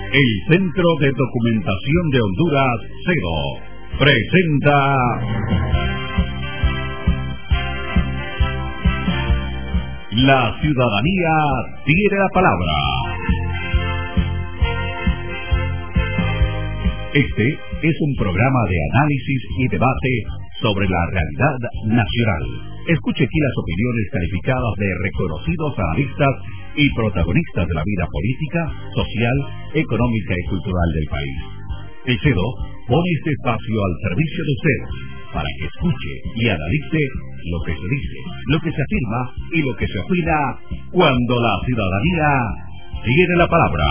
El Centro de Documentación de Honduras, CEDO, presenta La Ciudadanía Tiene la Palabra. Este es un programa de análisis y debate sobre la realidad nacional. Escuche aquí las opiniones calificadas de reconocidos analistas y protagonistas de la vida política, social, económica y cultural del país. El CEDO pone este espacio al servicio de usted para que escuche y analice lo que se dice, lo que se afirma y lo que se opina cuando la ciudadanía tiene la palabra.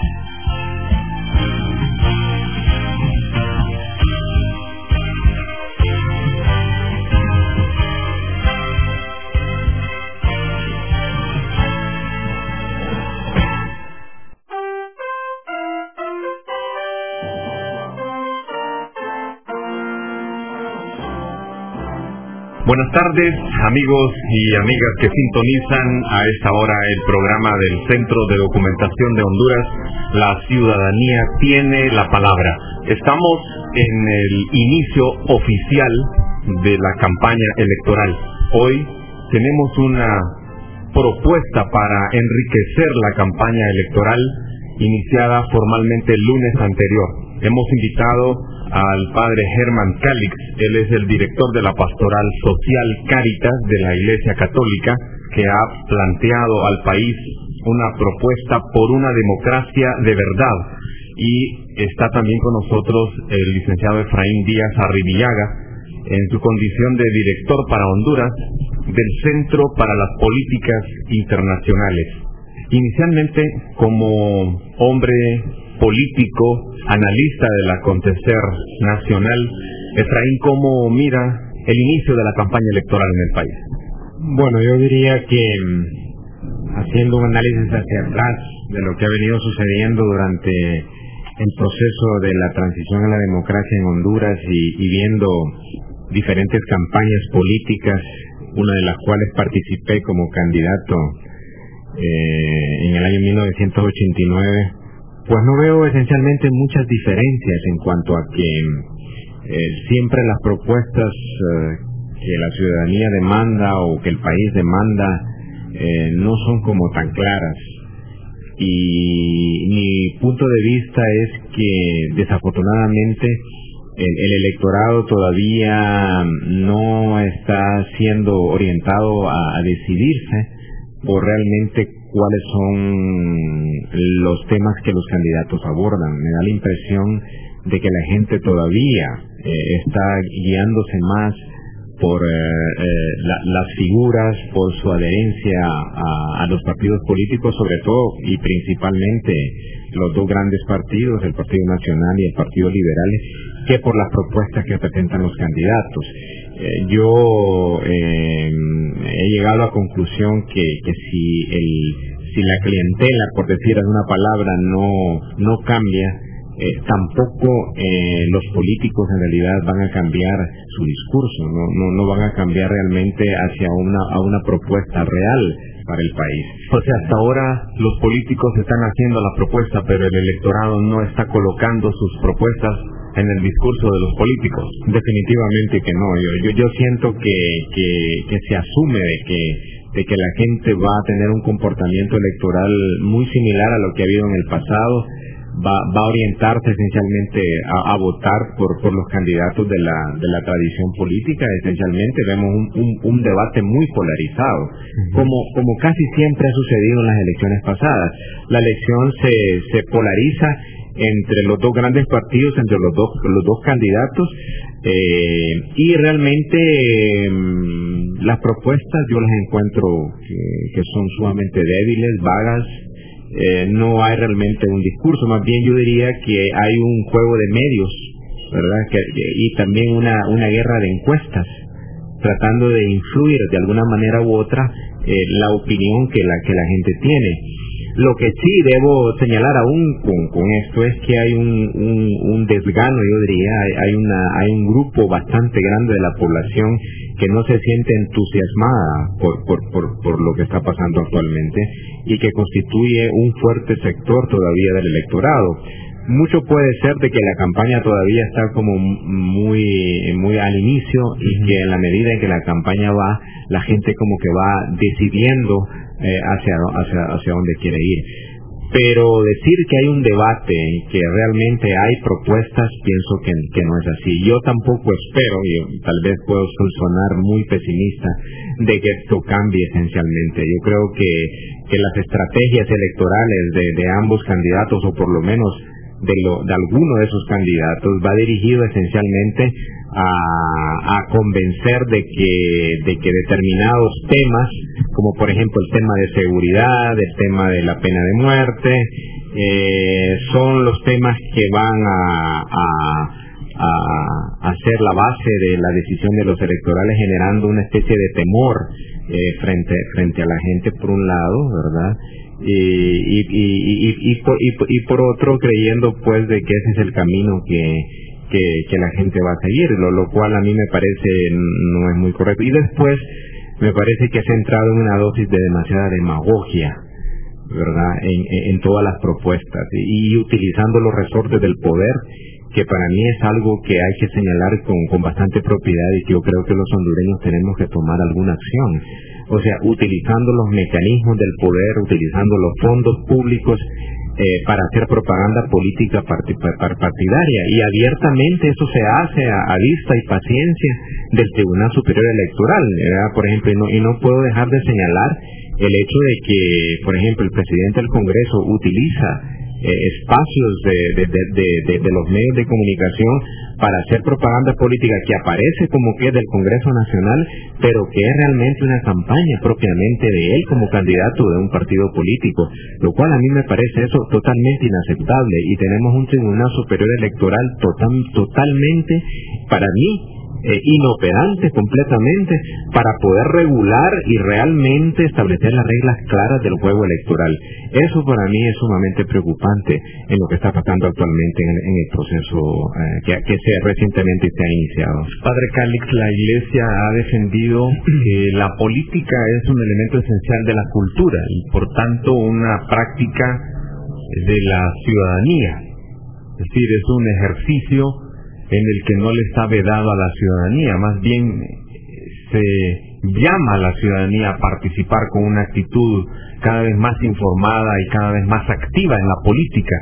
Buenas tardes, amigos y amigas que sintonizan a esta hora el programa del Centro de Documentación de Honduras, La Ciudadanía Tiene la Palabra. Estamos en el inicio oficial de la campaña electoral. Hoy tenemos una propuesta para enriquecer la campaña electoral iniciada formalmente el lunes anterior. Hemos invitado al padre Germán Calix. Él es el director de la Pastoral Social Cáritas de la Iglesia Católica, que ha planteado al país una propuesta por una democracia de verdad. Y está también con nosotros el licenciado Efraín Díaz Arribillaga, en su condición de director para Honduras del Centro para las Políticas Internacionales. Inicialmente, como hombre político, analista del acontecer nacional, Efraín, ¿cómo mira el inicio de la campaña electoral en el país? Bueno, yo diría que haciendo un análisis hacia atrás de lo que ha venido sucediendo durante el proceso de la transición a la democracia en Honduras y viendo diferentes campañas políticas, una de las cuales participé como candidato en el año 1989, pues no veo esencialmente muchas diferencias en cuanto a que siempre las propuestas que la ciudadanía demanda o que el país demanda no son como tan claras. Y mi punto de vista es que desafortunadamente el electorado todavía no está siendo orientado a decidirse por realmente cuáles son los temas que los candidatos abordan. Me da la impresión de que la gente todavía está guiándose más por las figuras, por su adherencia a los partidos políticos, sobre todo y principalmente los dos grandes partidos, el Partido Nacional y el Partido Liberal, que por las propuestas que presentan los candidatos. Yo he llegado a la conclusión que si la clientela, por decir alguna palabra, no cambia, tampoco los políticos en realidad van a cambiar su discurso, no van a cambiar realmente hacia una propuesta real para el país. O sea, hasta ahora los políticos están haciendo la propuesta, pero el electorado no está colocando sus propuestas en el discurso de los políticos. Definitivamente que no. Yo siento que se asume de que la gente va a tener un comportamiento electoral muy similar a lo que ha habido en el pasado, va a orientarse esencialmente a votar por los candidatos de la tradición política. Esencialmente vemos un debate muy polarizado, como casi siempre ha sucedido en las elecciones pasadas. La elección se polariza entre los dos grandes partidos, entre los dos candidatos, y realmente las propuestas yo las encuentro que son sumamente débiles, vagas. No hay realmente un discurso, más bien yo diría que hay un juego de medios, ¿verdad? Y también una guerra de encuestas, tratando de influir de alguna manera u otra la opinión que la gente tiene. Lo que sí debo señalar aún con esto es que hay un desgano, yo diría, hay un grupo bastante grande de la población que no se siente entusiasmada por lo que está pasando actualmente y que constituye un fuerte sector todavía del electorado. Mucho puede ser de que la campaña todavía está como muy al inicio y que en la medida en que la campaña va, la gente como que va decidiendo hacia dónde quiere ir. Pero decir que hay un debate, que realmente hay propuestas, pienso que no es así. Yo tampoco espero, y tal vez puedo sonar muy pesimista, de que esto cambie esencialmente. Yo creo que las estrategias electorales de ambos candidatos, o por lo menos de alguno de esos candidatos, va dirigido esencialmente a convencer de que determinados temas, como por ejemplo el tema de seguridad, el tema de la pena de muerte, son los temas que van a ser la base de la decisión de los electorales, generando una especie de temor frente a la gente por un lado, ¿verdad? Y por otro, creyendo pues de que ese es el camino que la gente va a seguir, lo cual a mí me parece no es muy correcto. Y después me parece que se ha entrado en una dosis de demasiada demagogia, ¿verdad?, en todas las propuestas y utilizando los resortes del poder, que para mí es algo que hay que señalar con bastante propiedad y que yo creo que los hondureños tenemos que tomar alguna acción. O sea, utilizando los mecanismos del poder, utilizando los fondos públicos para hacer propaganda política partidaria, y abiertamente eso se hace a vista y paciencia del Tribunal Superior Electoral, ¿verdad? Por ejemplo, y no puedo dejar de señalar el hecho de que, por ejemplo, el presidente del Congreso utiliza espacios de los medios de comunicación para hacer propaganda política que aparece como que es del Congreso Nacional, pero que es realmente una campaña propiamente de él como candidato de un partido político, lo cual a mí me parece eso totalmente inaceptable, y tenemos un Tribunal Superior Electoral totalmente, para mí, inoperante completamente para poder regular y realmente establecer las reglas claras del juego electoral. Eso para mí es sumamente preocupante en lo que está pasando actualmente en el proceso que recientemente se ha iniciado. Padre Calix, la Iglesia ha defendido que la política es un elemento esencial de la cultura y por tanto una práctica de la ciudadanía, es decir, es un ejercicio en el que no le está vedado a la ciudadanía, más bien se llama a la ciudadanía a participar con una actitud cada vez más informada y cada vez más activa en la política.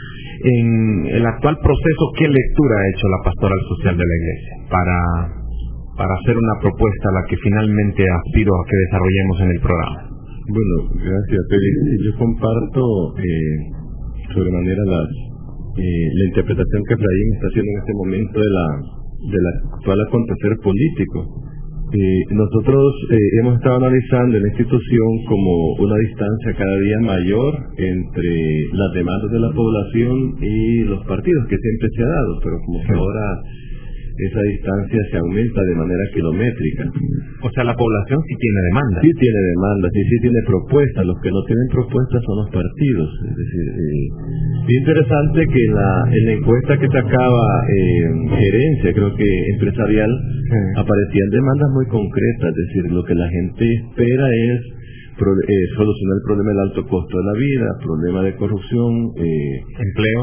En el actual proceso, ¿qué lectura ha hecho la Pastoral Social de la Iglesia para hacer una propuesta a la que finalmente aspiro a que desarrollemos en el programa? Bueno, gracias, Félix. Yo comparto sobremanera la interpretación que Efraín está haciendo en este momento del actual acontecer político. Nosotros hemos estado analizando en la institución como una distancia cada día mayor entre las demandas de la población y los partidos, que siempre se ha dado, pero como que ahora esa distancia se aumenta de manera kilométrica. O sea, la población sí tiene demanda. Sí tiene demandas, sí tiene propuestas. Los que no tienen propuestas son los partidos. Es decir, es interesante que en la encuesta que sacaba Gerencia, creo que empresarial, aparecían demandas muy concretas. Es decir, lo que la gente espera es solucionar el problema del alto costo de la vida, problema de corrupción, empleo,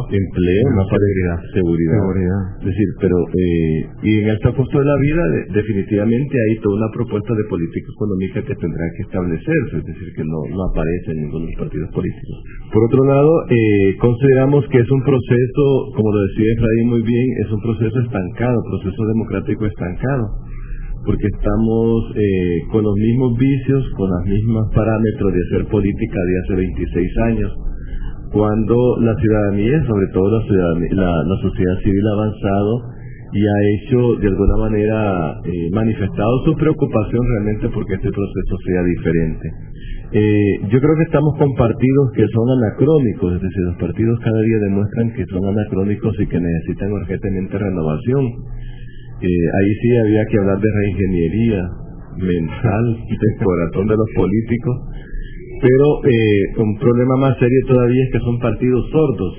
seguridad. Es decir, pero y en el alto costo de la vida definitivamente hay toda una propuesta de política económica que tendrá que establecerse, es decir, que no aparece en ninguno de los partidos políticos. Por otro lado, consideramos que es un proceso, como lo decía Efraín muy bien, es un proceso estancado, proceso democrático estancado, porque estamos con los mismos vicios, con los mismos parámetros de hacer política de hace 26 años, cuando la ciudadanía, sobre todo la sociedad civil ha avanzado y ha hecho, de alguna manera, manifestado su preocupación realmente porque este proceso sea diferente. Yo creo que estamos con partidos que son anacrónicos, es decir, los partidos cada día demuestran que son anacrónicos y que necesitan urgentemente renovación. Ahí sí había que hablar de reingeniería mental del corazón de los políticos, Pero un problema más serio todavía es que son partidos sordos,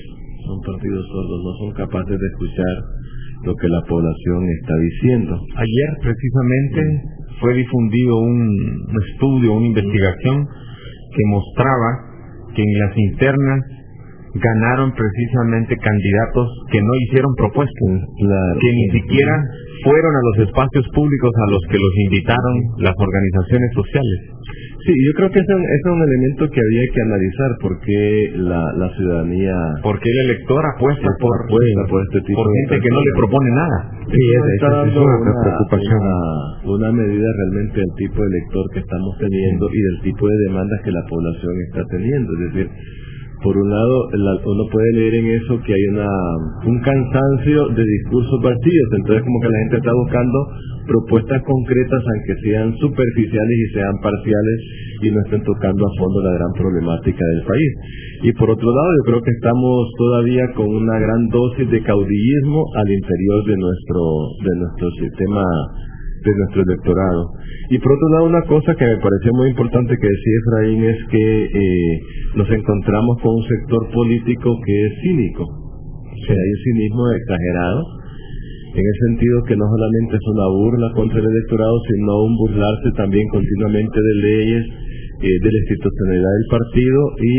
no son capaces de escuchar lo que la población está diciendo. Ayer precisamente fue difundido un estudio, una investigación que mostraba que en las internas ganaron precisamente candidatos que no hicieron propuestas, que ni siquiera fueron a los espacios públicos a los que los invitaron las organizaciones sociales. Sí, yo creo que ese es un elemento que había que analizar, porque la ciudadanía... Porque el elector apuesta por este tipo por gente que no le propone nada. Sí, está dando una preocupación, una medida realmente del tipo de elector que estamos teniendo y del tipo de demandas que la población está teniendo. Es decir, por un lado, uno puede leer en eso que hay un cansancio de discursos vacíos, entonces como que la gente está buscando propuestas concretas, aunque sean superficiales y sean parciales y no estén tocando a fondo la gran problemática del país. Y por otro lado, yo creo que estamos todavía con una gran dosis de caudillismo al interior de nuestro sistema, de nuestro electorado. Y por otro lado, una cosa que me pareció muy importante que decía Efraín es que nos encontramos con un sector político que es cínico. O sea, hay un cinismo exagerado, en el sentido que no solamente es una burla contra el electorado, sino un burlarse también continuamente de leyes, de la institucionalidad del partido y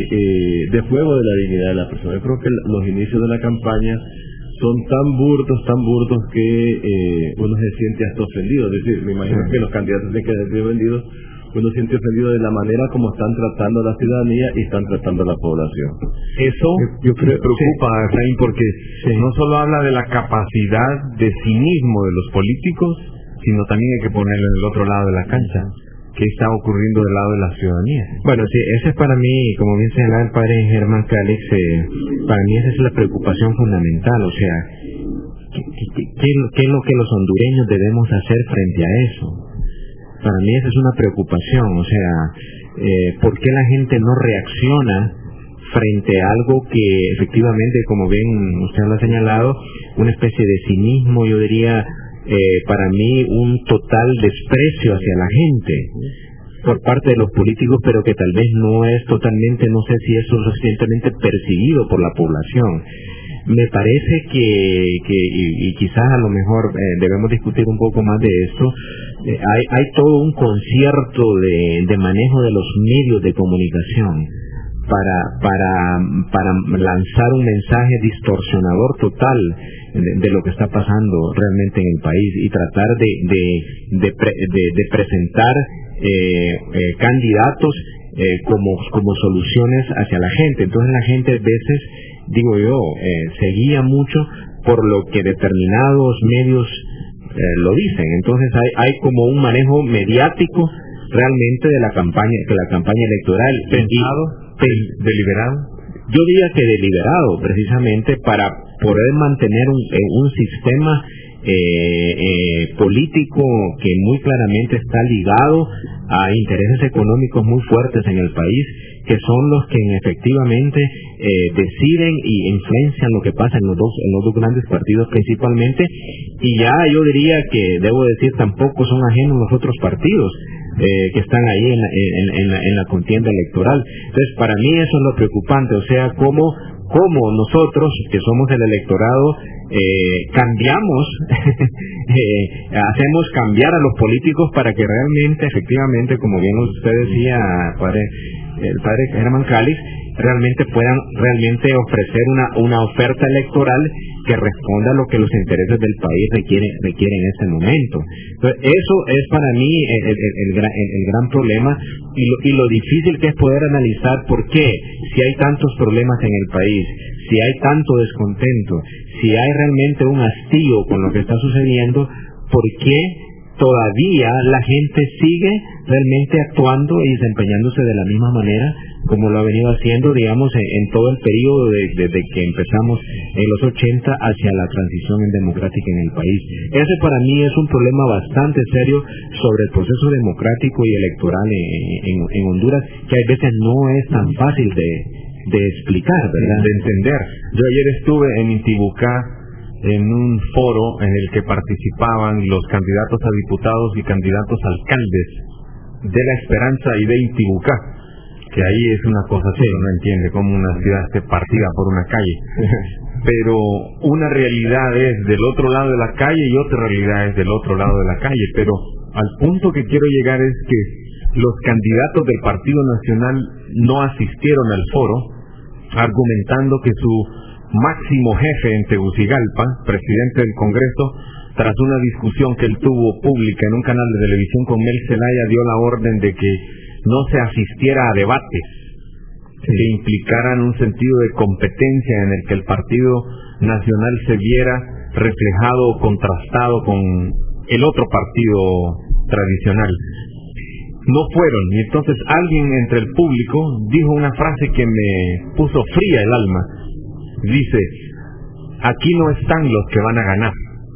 de juego de la dignidad de la persona. Yo creo que los inicios de la campaña son tan burdos que uno se siente hasta ofendido. Es decir, me imagino que los candidatos tienen que ser vendidos, uno se siente ofendido de la manera como están tratando a la ciudadanía y están tratando a la población. Eso yo creo que preocupa, Efraín, porque no solo habla de la capacidad de cinismo de los políticos, sino también hay que ponerlo en el otro lado de la cancha. ¿Qué está ocurriendo del lado de la ciudadanía? Bueno, sí, esa es para mí, como bien señalaba el padre Germán Calix, para mí esa es la preocupación fundamental. O sea, ¿qué es lo que los hondureños debemos hacer frente a eso? Para mí esa es una preocupación. O sea, ¿por qué la gente no reacciona frente a algo que efectivamente, como bien usted lo ha señalado, una especie de cinismo, yo diría, para mí un total desprecio hacia la gente por parte de los políticos, pero que tal vez no es totalmente, no sé si eso es suficientemente percibido por la población. Me parece y quizás a lo mejor debemos discutir un poco más de esto. Hay todo un concierto de manejo de los medios de comunicación para lanzar un mensaje distorsionador total de lo que está pasando realmente en el país y tratar de presentar candidatos como soluciones hacia la gente. Entonces la gente a veces, digo yo, se guía mucho por lo que determinados medios lo dicen. Entonces hay como un manejo mediático realmente de la campaña electoral. ¿Deliberado? Yo diría que deliberado, precisamente para poder mantener un sistema político que muy claramente está ligado a intereses económicos muy fuertes en el país, que son los que efectivamente deciden y influencian lo que pasa en los dos grandes partidos principalmente, y ya yo diría que, debo decir, tampoco son ajenos los otros partidos que están ahí en la contienda electoral. Entonces, para mí eso es lo preocupante. O sea, cómo nosotros, que somos el electorado, cambiamos, hacemos cambiar a los políticos para que realmente, efectivamente, como bien usted decía, el padre Germán Calix, realmente puedan ofrecer una oferta electoral que responda a lo que los intereses del país requieren en este momento. Entonces, eso es para mí el gran problema y lo difícil que es poder analizar por qué, si hay tantos problemas en el país, si hay tanto descontento, si hay realmente un hastío con lo que está sucediendo, ¿por qué todavía la gente sigue realmente actuando y desempeñándose de la misma manera como lo ha venido haciendo, digamos, en todo el periodo desde que empezamos en los 80 hacia la transición democrática en el país? Ese para mí es un problema bastante serio sobre el proceso democrático y electoral en Honduras, que a veces no es tan fácil de explicar, ¿verdad? De entender. Yo ayer estuve en Intibucá en un foro en el que participaban los candidatos a diputados y candidatos a alcaldes de La Esperanza y de Intibucá. porque ahí es una cosa que uno no entiende, cómo una ciudad esté partida por una calle. Pero una realidad es del otro lado de la calle y otra realidad es del otro lado de la calle. Pero al punto que quiero llegar es que los candidatos del Partido Nacional no asistieron al foro, argumentando que su máximo jefe en Tegucigalpa, presidente del Congreso, tras una discusión que él tuvo pública en un canal de televisión con Mel Zelaya, dio la orden de que no se asistiera a debates que implicaran un sentido de competencia en el que el Partido Nacional se viera reflejado o contrastado con el otro partido tradicional. No fueron, y entonces alguien entre el público dijo una frase que me puso fría el alma. Dice: aquí no están los que van a ganar.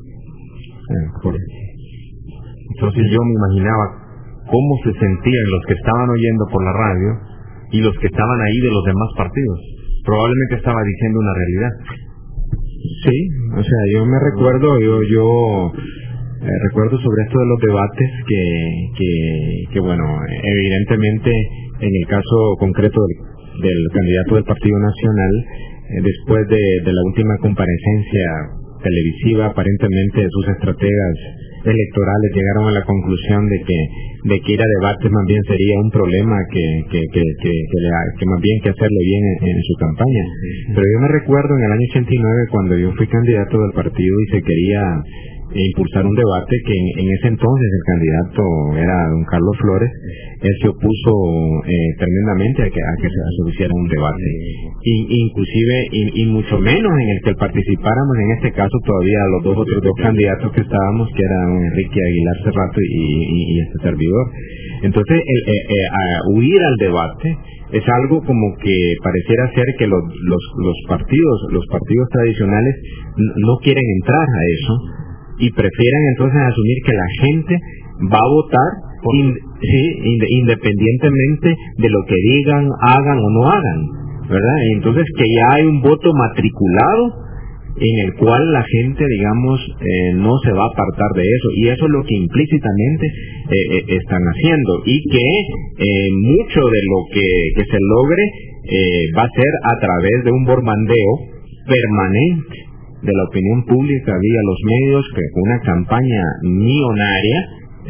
Entonces yo me imaginaba cómo se sentían los que estaban oyendo por la radio y los que estaban ahí de los demás partidos. Probablemente estaba diciendo una realidad. Sí, o sea, yo me recuerdo, recuerdo sobre esto de los debates que bueno, evidentemente en el caso concreto del candidato del Partido Nacional, después de la última comparecencia televisiva, aparentemente sus estrategas electorales llegaron a la conclusión de que ir a debates más bien sería un problema que más bien que hacerlo bien en su campaña. Pero yo me recuerdo en el año 89, cuando yo fui candidato del partido y se quería impulsar un debate, que en ese entonces el candidato era don Carlos Flores. Él se opuso tremendamente a que se hiciera un debate, y mucho menos en el que participáramos, en este caso todavía los otros dos candidatos que estábamos, que eran Enrique Aguilar Cerrato y este servidor. Entonces huir al debate es algo como que pareciera ser que los partidos tradicionales no quieren entrar a eso, y prefieren entonces asumir que la gente va a votar independientemente de lo que digan, hagan o no hagan, ¿verdad? Entonces que ya hay un voto matriculado en el cual la gente, digamos, no se va a apartar de eso, y eso es lo que implícitamente están haciendo, y que mucho de lo que se logre va a ser a través de un bombardeo permanente de la opinión pública vía los medios, que con una campaña millonaria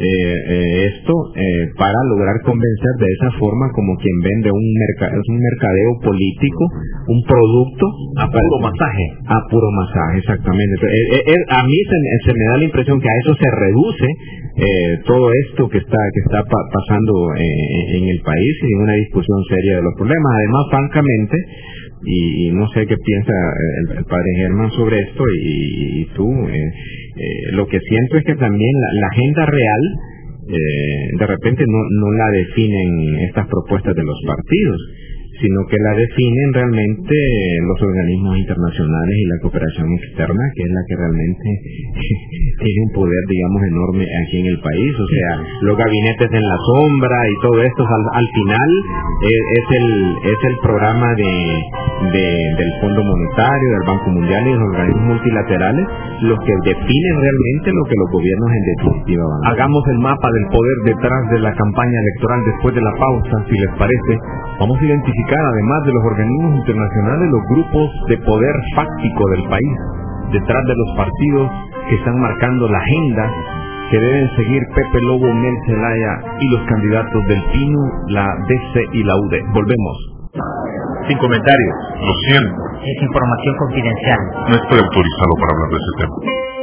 para lograr convencer de esa forma, como quien vende un mercadeo político, un producto a puro masaje, exactamente. A mí se me da la impresión que a eso se reduce todo esto que está pasando en el país, y en una discusión seria de los problemas. Además, francamente, y no sé qué piensa el padre Germán sobre esto, y tú, lo que siento es que también la agenda real de repente no la definen estas propuestas de los partidos, sino que la definen realmente los organismos internacionales y la cooperación externa, que es la que realmente tiene un poder, digamos, enorme aquí en el país. O sea, los gabinetes en la sombra y todo esto, al final es el programa del Fondo Monetario, del Banco Mundial y de los organismos multilaterales los que definen realmente lo que los gobiernos en definitiva van a hacer. Hagamos el mapa del poder detrás de la campaña electoral después de la pausa, si les parece. Vamos a identificar, además de los organismos internacionales, los grupos de poder fáctico del país, detrás de los partidos que están marcando la agenda que deben seguir Pepe Lobo, Mel Zelaya y los candidatos del PINU, la DC y la UD. Volvemos. Sin comentarios. Lo siento. Es información confidencial. No estoy autorizado para hablar de ese tema.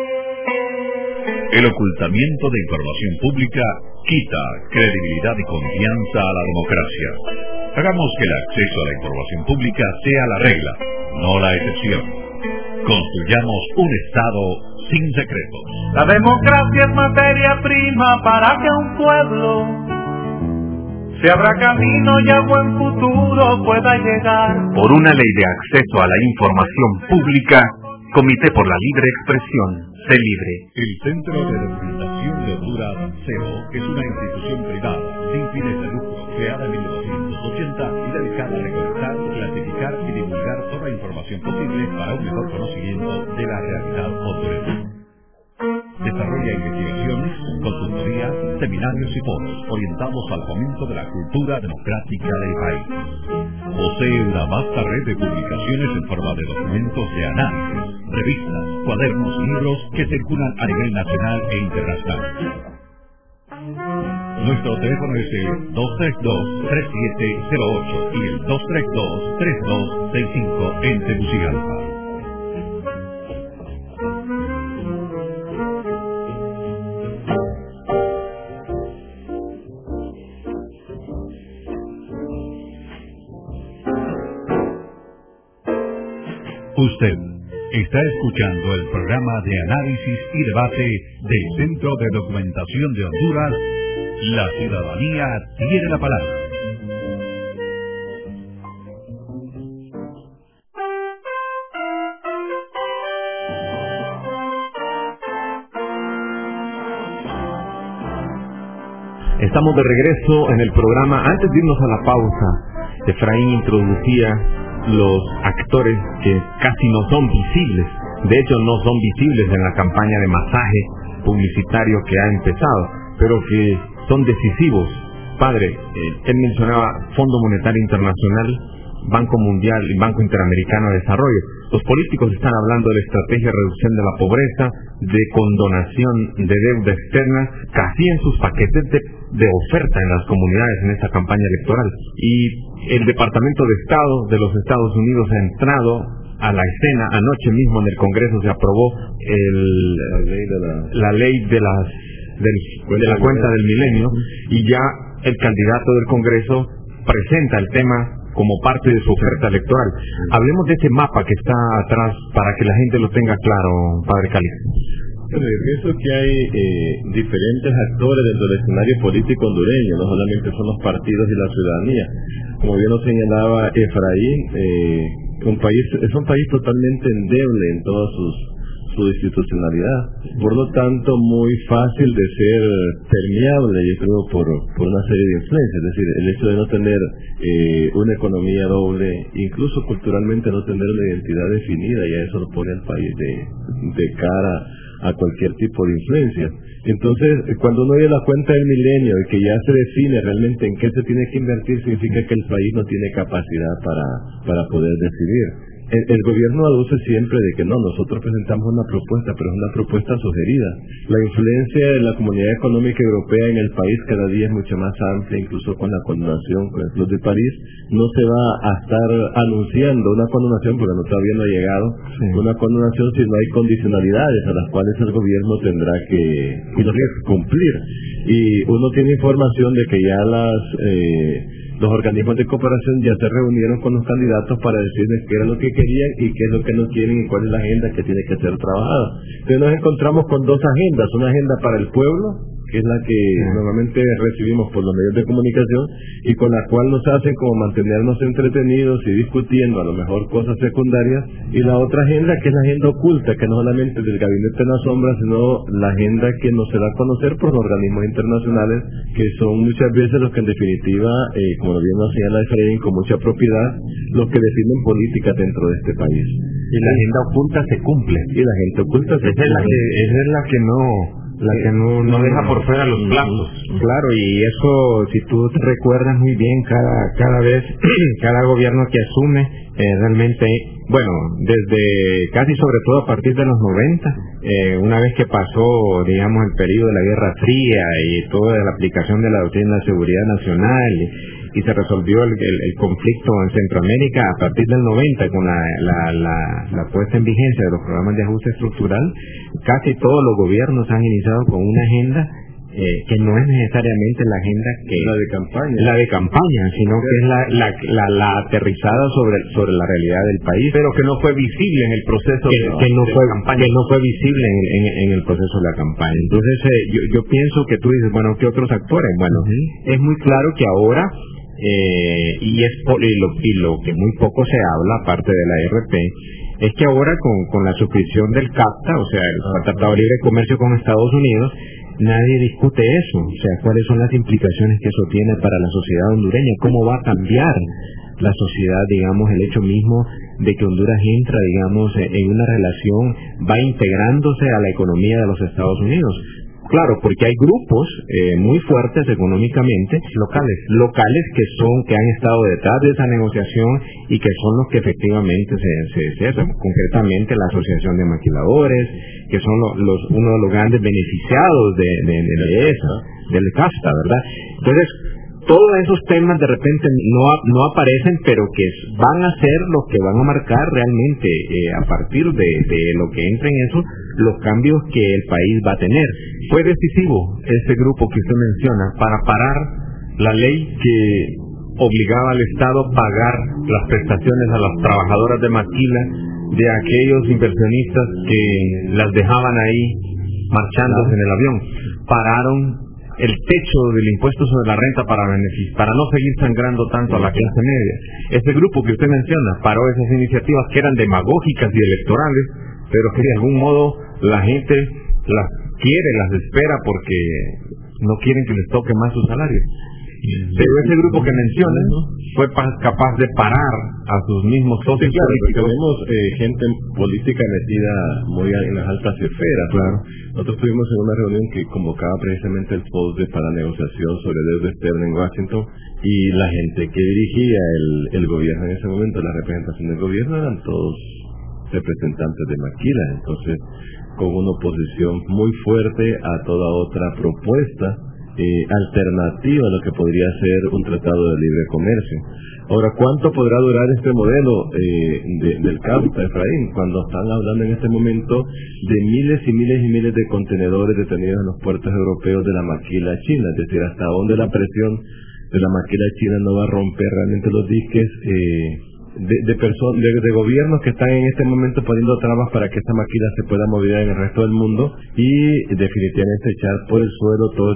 El ocultamiento de información pública quita credibilidad y confianza a la democracia. Hagamos que el acceso a la información pública sea la regla, no la excepción. Construyamos un Estado sin secretos. La democracia es materia prima para que un pueblo se abra camino y a buen futuro pueda llegar. Por una ley de acceso a la información pública, Comité por la Libre Expresión, sé libre. El Centro de Documentación de Honduras, CEDO, es una institución privada sin fines de lucro, creada en 1980 y dedicada a recolectar, clasificar y divulgar toda información posible para un mejor conocimiento de la realidad hondureña. Desarrolla investigaciones, consultorías, seminarios y foros orientados al fomento de la cultura democrática del país. Posee una vasta red de publicaciones en forma de documentos de análisis, revistas, cuadernos y libros que circulan a nivel nacional e internacional. Nuestro teléfono es el 232-3708 y el 232-3265 en Tegucigalpa. Usted está escuchando el programa de análisis y debate del Centro de Documentación de Honduras. La ciudadanía tiene la palabra. Estamos de regreso en el programa. Antes de irnos a la pausa, Efraín introducía los actores que casi no son visibles. De hecho, no son visibles en la campaña de masaje publicitario que ha empezado, pero que son decisivos. Padre, él mencionaba Fondo Monetario Internacional, Banco Mundial y Banco Interamericano de Desarrollo. Los políticos están hablando de la estrategia de reducción de la pobreza, de condonación de deuda externa, casi en sus paquetes de oferta en las comunidades en esta campaña electoral. Y el Departamento de Estado de los Estados Unidos ha entrado a la escena. Anoche mismo en el Congreso se aprobó la ley de la cuenta del milenio, y ya el candidato del Congreso presenta el tema como parte de su oferta electoral. Hablemos de ese mapa que está atrás para que la gente lo tenga claro, Padre Calix. Pero yo pienso que hay diferentes actores dentro del escenario político hondureño, no solamente son los partidos y la ciudadanía. Como bien lo señalaba Efraín, es un país totalmente endeble en toda su institucionalidad, por lo tanto muy fácil de ser permeable, yo creo, por una serie de influencias. Es decir, el hecho de no tener una economía doble, incluso culturalmente no tener una identidad definida, ya eso lo pone al país de cara a cualquier tipo de influencia. Entonces, cuando uno oye la cuenta del milenio y que ya se define realmente en qué se tiene que invertir, significa que el país no tiene capacidad para poder decidir. El gobierno aduce siempre de que no, nosotros presentamos una propuesta, pero es una propuesta sugerida. La influencia de la Comunidad Económica Europea en el país cada día es mucho más amplia, incluso con la condonación con el Club de París. No se va a estar anunciando una condonación, porque todavía no ha llegado, una condonación si no hay condicionalidades a las cuales el gobierno tendrá que cumplir. Y uno tiene información de que ya los organismos de cooperación ya se reunieron con los candidatos para decirles qué era lo que querían y qué es lo que no quieren y cuál es la agenda que tiene que ser trabajada. Entonces nos encontramos con dos agendas, una agenda para el pueblo, que es la que normalmente recibimos por los medios de comunicación y con la cual nos hacen como mantenernos entretenidos y discutiendo a lo mejor cosas secundarias, y la otra agenda que es la agenda oculta, que no solamente del gabinete en la sombra, sino la agenda que nos se da a conocer por los organismos internacionales, que son muchas veces los que en definitiva, como bien lo señala Efraín con mucha propiedad, los que definen políticas dentro de este país. Y la agenda oculta se cumple. Y la agenda oculta se cumple. Esa es la que no deja por fuera los plazos. Claro, y eso, si tú te recuerdas muy bien, cada vez, cada gobierno que asume, realmente, bueno, desde casi sobre todo a partir de los 90, una vez que pasó, digamos, el periodo de la Guerra Fría y toda la aplicación de la doctrina de la seguridad nacional, y se resolvió el conflicto en Centroamérica a partir del 90 con la puesta en vigencia de los programas de ajuste estructural, casi todos los gobiernos han iniciado con una agenda que no es necesariamente la agenda que la de campaña, sino que es la aterrizada sobre la realidad del país, pero que no fue visible en el proceso que no fue visible en el proceso de la campaña. Entonces yo pienso que tú dices, bueno, ¿qué otros actores? Bueno, es muy claro que ahora y lo que muy poco se habla, aparte de la RP, es que ahora con la suscripción del CAFTA, o sea, el Tratado de Libre Comercio con Estados Unidos, nadie discute eso, o sea, cuáles son las implicaciones que eso tiene para la sociedad hondureña, cómo va a cambiar la sociedad, digamos, el hecho mismo de que Honduras entra, digamos, en una relación, va integrándose a la economía de los Estados Unidos. Claro, porque hay grupos muy fuertes económicamente, locales que han estado detrás de esa negociación y que son los que efectivamente se hacen. Concretamente la Asociación de Maquiladores, que son uno de los grandes beneficiados del CAFTA, ¿verdad? Entonces, todos esos temas de repente no aparecen, pero que van a ser los que van a marcar realmente, a partir de lo que entre en eso, los cambios que el país va a tener. Fue decisivo ese grupo que usted menciona para parar la ley que obligaba al Estado a pagar las prestaciones a las trabajadoras de maquila de aquellos inversionistas que las dejaban ahí marchándose en el avión. Pararon el techo del impuesto sobre la renta para no seguir sangrando tanto a la clase media. Ese grupo que usted menciona paró esas iniciativas que eran demagógicas y electorales, pero que de algún modo la gente las quiere, las espera porque no quieren que les toque más su salario. Pero ese grupo que menciona fue capaz de parar a sus mismos socios. Claro, porque tenemos gente política metida muy en las altas esferas. Claro. Nosotros estuvimos en una reunión que convocaba precisamente el FOSDE para negociación sobre deuda externa en Washington, y la gente que dirigía el gobierno en ese momento, la representación del gobierno, eran todos representantes de Maquila. Entonces, con una oposición muy fuerte a toda otra propuesta alternativa a lo que podría ser un tratado de libre comercio. Ahora, ¿cuánto podrá durar este modelo del CAFTA, Efraín? Cuando están hablando en este momento de miles y miles y miles de contenedores detenidos en los puertos europeos de la maquila china, es decir, hasta dónde la presión de la maquila china no va a romper realmente los diques de gobiernos que están en este momento poniendo trabas para que esta maquila se pueda mover en el resto del mundo, y definitivamente echar por el suelo todos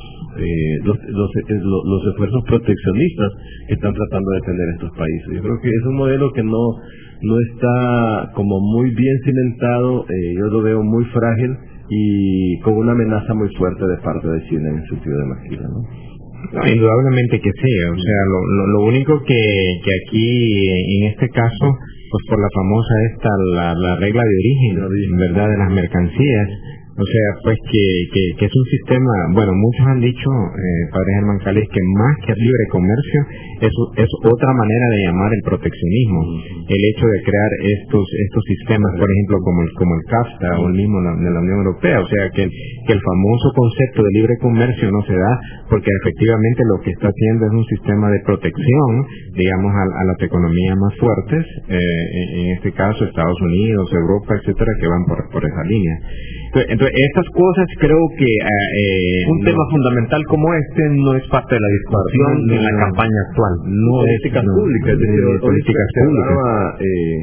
los esfuerzos proteccionistas que están tratando de defender estos países. Yo creo que es un modelo que no está como muy bien cimentado. Yo lo veo muy frágil y con una amenaza muy fuerte de parte de China en el sentido de maquila, ¿no? No, indudablemente que sí. O sea, lo único que aquí en este caso, pues por la famosa la regla de origen, ¿verdad?, de las mercancías. O sea, pues que es un sistema, bueno, muchos han dicho, padre Germán Cáliz, que más que libre comercio es otra manera de llamar el proteccionismo. El hecho de crear estos sistemas, por ejemplo, como el CAFTA o el mismo de la Unión Europea. O sea, que el famoso concepto de libre comercio no se da, porque efectivamente lo que está haciendo es un sistema de protección, digamos, a las economías más fuertes, en este caso Estados Unidos, Europa, etcétera, que van por esa línea. Entonces, estas cosas creo que un tema fundamental como este no es parte de la discusión de la campaña actual. Políticas públicas. Políticas públicas.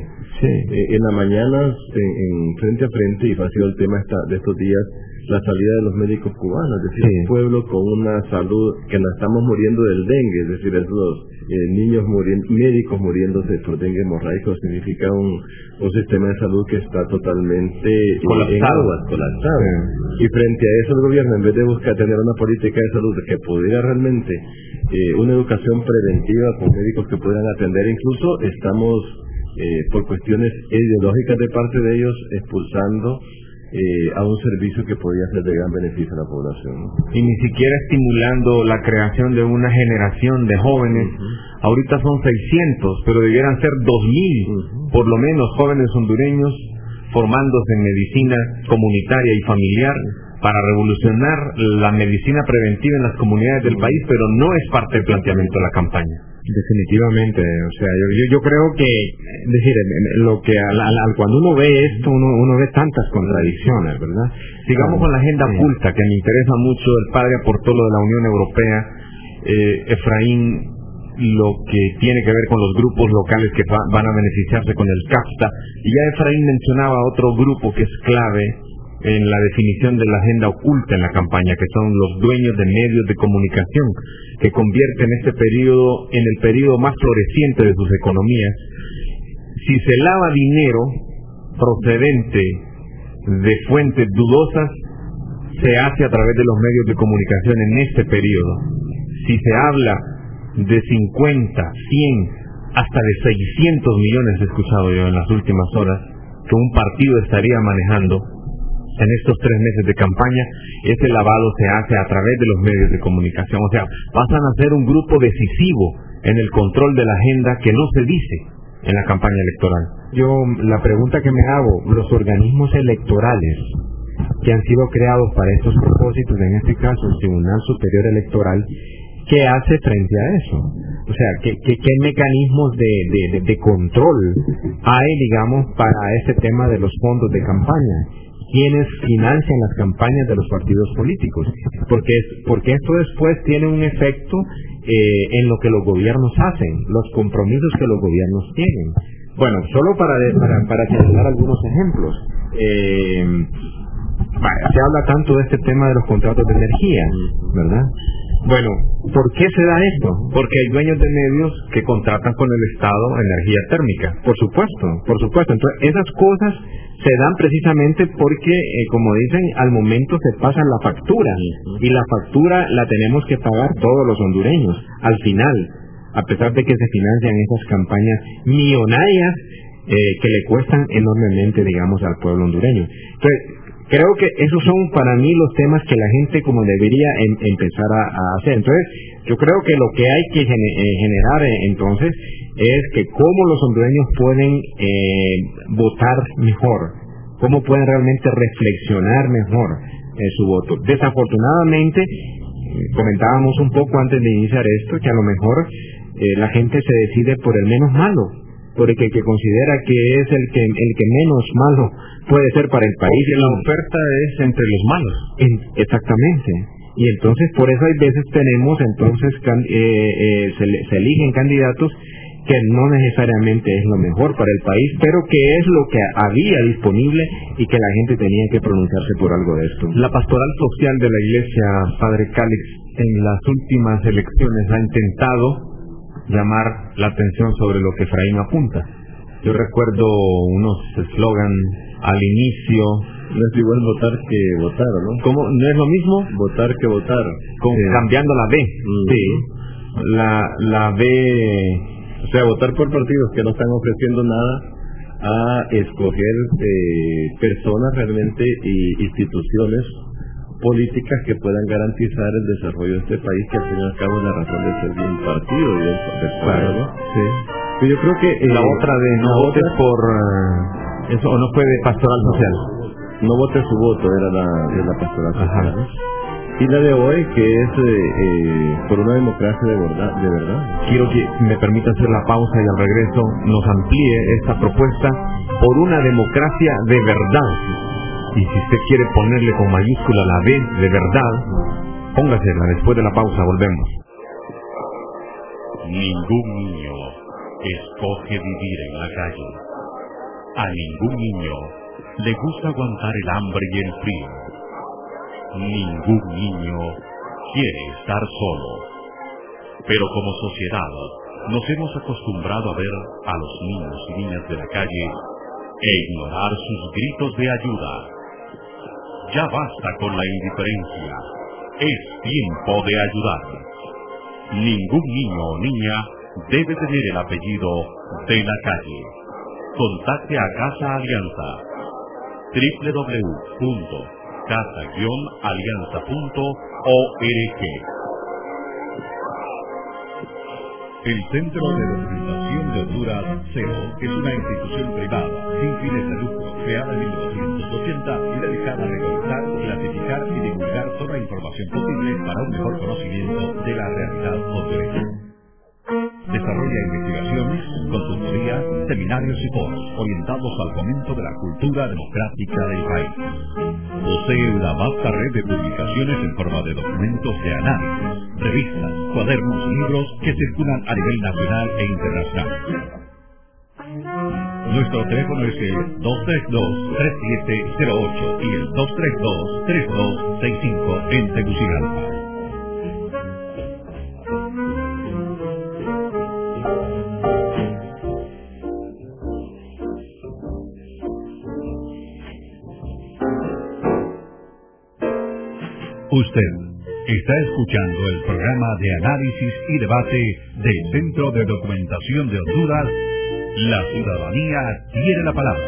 En la mañana, en frente a frente, y ha sido el tema de estos días, la salida de los médicos cubanos, es decir, un pueblo con una salud que nos estamos muriendo del dengue, es decir, esos niños médicos muriéndose por dengue hemorrágico, significa un sistema de salud que está totalmente colapsado. Y frente a eso el gobierno, en vez de buscar tener una política de salud que pudiera realmente una educación preventiva con médicos que puedan atender, incluso estamos por cuestiones ideológicas de parte de ellos expulsando a un servicio que podría ser de gran beneficio a la población, ¿no? Y ni siquiera estimulando la creación de una generación de jóvenes. Ahorita son 600, pero debieran ser 2000, por lo menos, jóvenes hondureños formándose en medicina comunitaria y familiar para revolucionar la medicina preventiva en las comunidades del país, pero no es parte del planteamiento de la campaña. Definitivamente, o sea, yo creo que, es decir, lo que cuando uno ve esto, uno ve tantas contradicciones, ¿verdad? Sigamos con la agenda oculta, que me interesa mucho. El padre aportó lo de la Unión Europea, Efraín, lo que tiene que ver con los grupos locales que van a beneficiarse con el CAFTA, y ya Efraín mencionaba otro grupo que es clave en la definición de la agenda oculta en la campaña, que son los dueños de medios de comunicación, que convierten este periodo en el periodo más floreciente de sus economías. Si se lava dinero procedente de fuentes dudosas, se hace a través de los medios de comunicación en este periodo. Si se habla de 50, 100 hasta de 600 millones he escuchado yo en las últimas horas que un partido estaría manejando en estos 3 meses de campaña. Ese lavado se hace a través de los medios de comunicación, o sea, pasan a ser un grupo decisivo en el control de la agenda que no se dice en la campaña electoral. Yo, la pregunta que me hago, los organismos electorales que han sido creados para estos propósitos, en este caso el Tribunal Superior Electoral, ¿qué hace frente a eso? O sea, ¿qué mecanismos de control hay, digamos, para este tema de los fondos de campaña? ¿Quiénes financian las campañas de los partidos políticos? Porque esto después tiene un efecto en lo que los gobiernos hacen, los compromisos que los gobiernos tienen. Bueno, solo para señalar algunos ejemplos. Se habla tanto de este tema de los contratos de energía, ¿verdad? Bueno, ¿por qué se da esto? Porque hay dueños de medios que contratan con el Estado energía térmica. Por supuesto. Entonces, esas cosas se dan precisamente porque, como dicen, al momento se pasa la factura. Y la factura la tenemos que pagar todos los hondureños. Al final, a pesar de que se financian esas campañas millonarias que le cuestan enormemente, digamos, al pueblo hondureño. Entonces, creo que esos son para mí los temas que la gente como debería empezar a hacer. Entonces, yo creo que lo que hay que generar entonces es que cómo los hondureños pueden votar mejor, cómo pueden realmente reflexionar mejor su voto. Desafortunadamente, comentábamos un poco antes de iniciar esto, que a lo mejor la gente se decide por el menos malo, por el que considera que es el que menos malo puede ser para el país. Porque la oferta es entre los malos. Exactamente. Y entonces por eso hay veces tenemos entonces se eligen candidatos que no necesariamente es lo mejor para el país, pero que es lo que había disponible y que la gente tenía que pronunciarse por algo de esto. La pastoral social de la Iglesia, Padre Cálix, en las últimas elecciones ha intentado llamar la atención sobre lo que Efraín apunta. Yo recuerdo unos eslogan al inicio. No es igual votar que votar, ¿no? ¿Cómo? ¿No es lo mismo? Votar que votar. Cambiando la B. Sí. La B. O sea, votar por partidos que no están ofreciendo nada a escoger personas realmente y instituciones políticas que puedan garantizar el desarrollo de este país, que al fin y al cabo es la razón de ser de un partido y del pueblo, ¿no? Sí. Pero yo creo que la otra de no votes por eso, o no fue de pastoral social. No vote su voto, era de la pastoral social. Ajá. Y la de hoy, que es por una democracia de verdad. Quiero que me permita hacer la pausa y al regreso nos amplíe esta propuesta por una democracia de verdad. Y si usted quiere ponerle con mayúscula la B de verdad, póngasela. Después de la pausa volvemos. Ningún niño escoge vivir en la calle. A ningún niño le gusta aguantar el hambre y el frío. Ningún niño quiere estar solo. Pero como sociedad nos hemos acostumbrado a ver a los niños y niñas de la calle e ignorar sus gritos de ayuda. Ya basta con la indiferencia. Es tiempo de ayudar. Ningún niño o niña debe tener el apellido de la calle. Contacte a Casa Alianza. www.casa-alianza.org. El Centro de Documentación de Honduras, CEDO, es una institución privada, sin fines de lucro, creada en 1980 y dedicada a recolectar, clasificar y divulgar toda información posible para un mejor conocimiento de la realidad hondureña. Desarrolla investigaciones, consultoría, seminarios y foros orientados al fomento de la cultura democrática del país. Posee una vasta red de publicaciones en forma de documentos de análisis, revistas, cuadernos y libros que circulan a nivel nacional e internacional. Nuestro teléfono es el 232-3708 y el 232-3265 en Tegucigalpa. Usted Está escuchando el programa de análisis y debate del Centro de Documentación de Honduras. La ciudadanía tiene la palabra.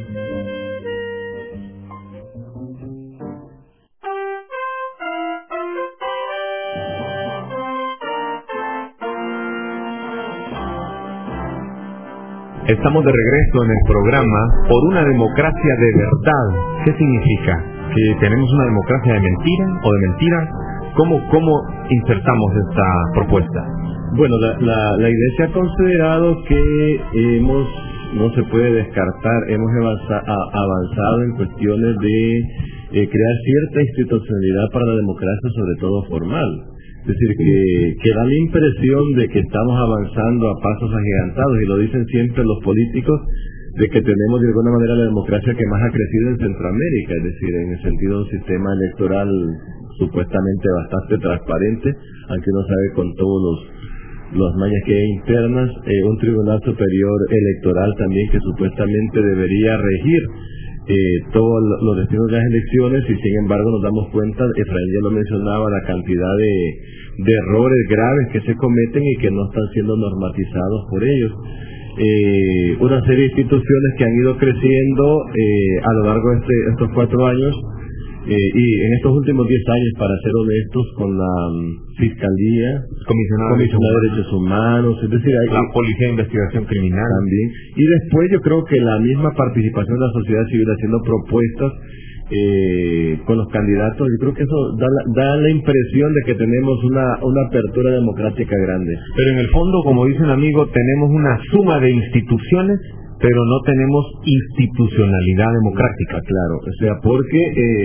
Estamos de regreso en el programa Por una democracia de verdad. ¿Qué significa? ¿Que tenemos una democracia de mentira o de mentiras? ¿Cómo insertamos esta propuesta? Bueno, la Iglesia ha considerado que no se puede descartar, hemos avanzado en cuestiones de crear cierta institucionalidad para la democracia, sobre todo formal. Es decir, que da la impresión de que estamos avanzando a pasos agigantados, y lo dicen siempre los políticos, de que tenemos de alguna manera la democracia que más ha crecido en Centroamérica, es decir, en el sentido de un sistema electoral supuestamente bastante transparente, aunque uno sabe con todos los mañas que hay internas, un tribunal superior electoral también que supuestamente debería regir todos los destinos de las elecciones, y sin embargo nos damos cuenta, Efraín ya lo mencionaba, la cantidad de errores graves que se cometen y que no están siendo normatizados por ellos. Una serie de instituciones que han ido creciendo a lo largo de estos 4 años, y en estos últimos 10 años, para ser honestos, con la Fiscalía, Comisión de Derechos Humanos, es decir, la Policía de Investigación Criminal también, y después yo creo que la misma participación de la sociedad civil haciendo propuestas con los candidatos, yo creo que eso da la impresión de que tenemos una apertura democrática grande. Pero en el fondo, como dice un amigo, tenemos una suma de instituciones, pero no tenemos institucionalidad democrática. Claro, o sea, porque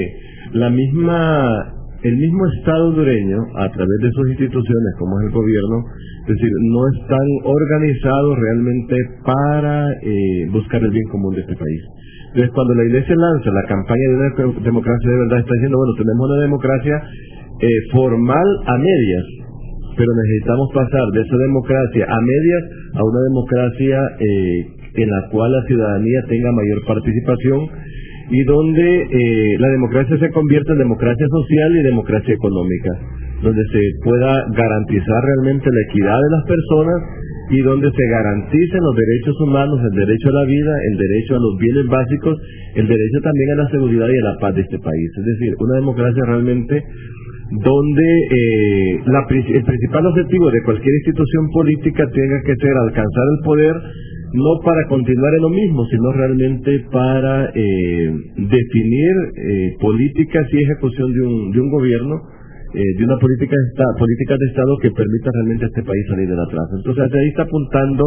el mismo Estado hondureño, a través de sus instituciones, como es el gobierno, es decir, no están organizados realmente para buscar el bien común de este país. Entonces, cuando la Iglesia lanza la campaña de una democracia de verdad, está diciendo, bueno, tenemos una democracia formal a medias, pero necesitamos pasar de esa democracia a medias a una democracia en la cual la ciudadanía tenga mayor participación, y donde la democracia se convierta en democracia social y democracia económica, donde se pueda garantizar realmente la equidad de las personas, y donde se garanticen los derechos humanos, el derecho a la vida, el derecho a los bienes básicos, el derecho también a la seguridad y a la paz de este país. Es decir, una democracia realmente donde el principal objetivo de cualquier institución política tenga que ser alcanzar el poder, no para continuar en lo mismo, sino realmente para definir políticas y ejecución de un gobierno, de una política de Estado que permita realmente a este país salir del atraso. Entonces, hacia ahí está apuntando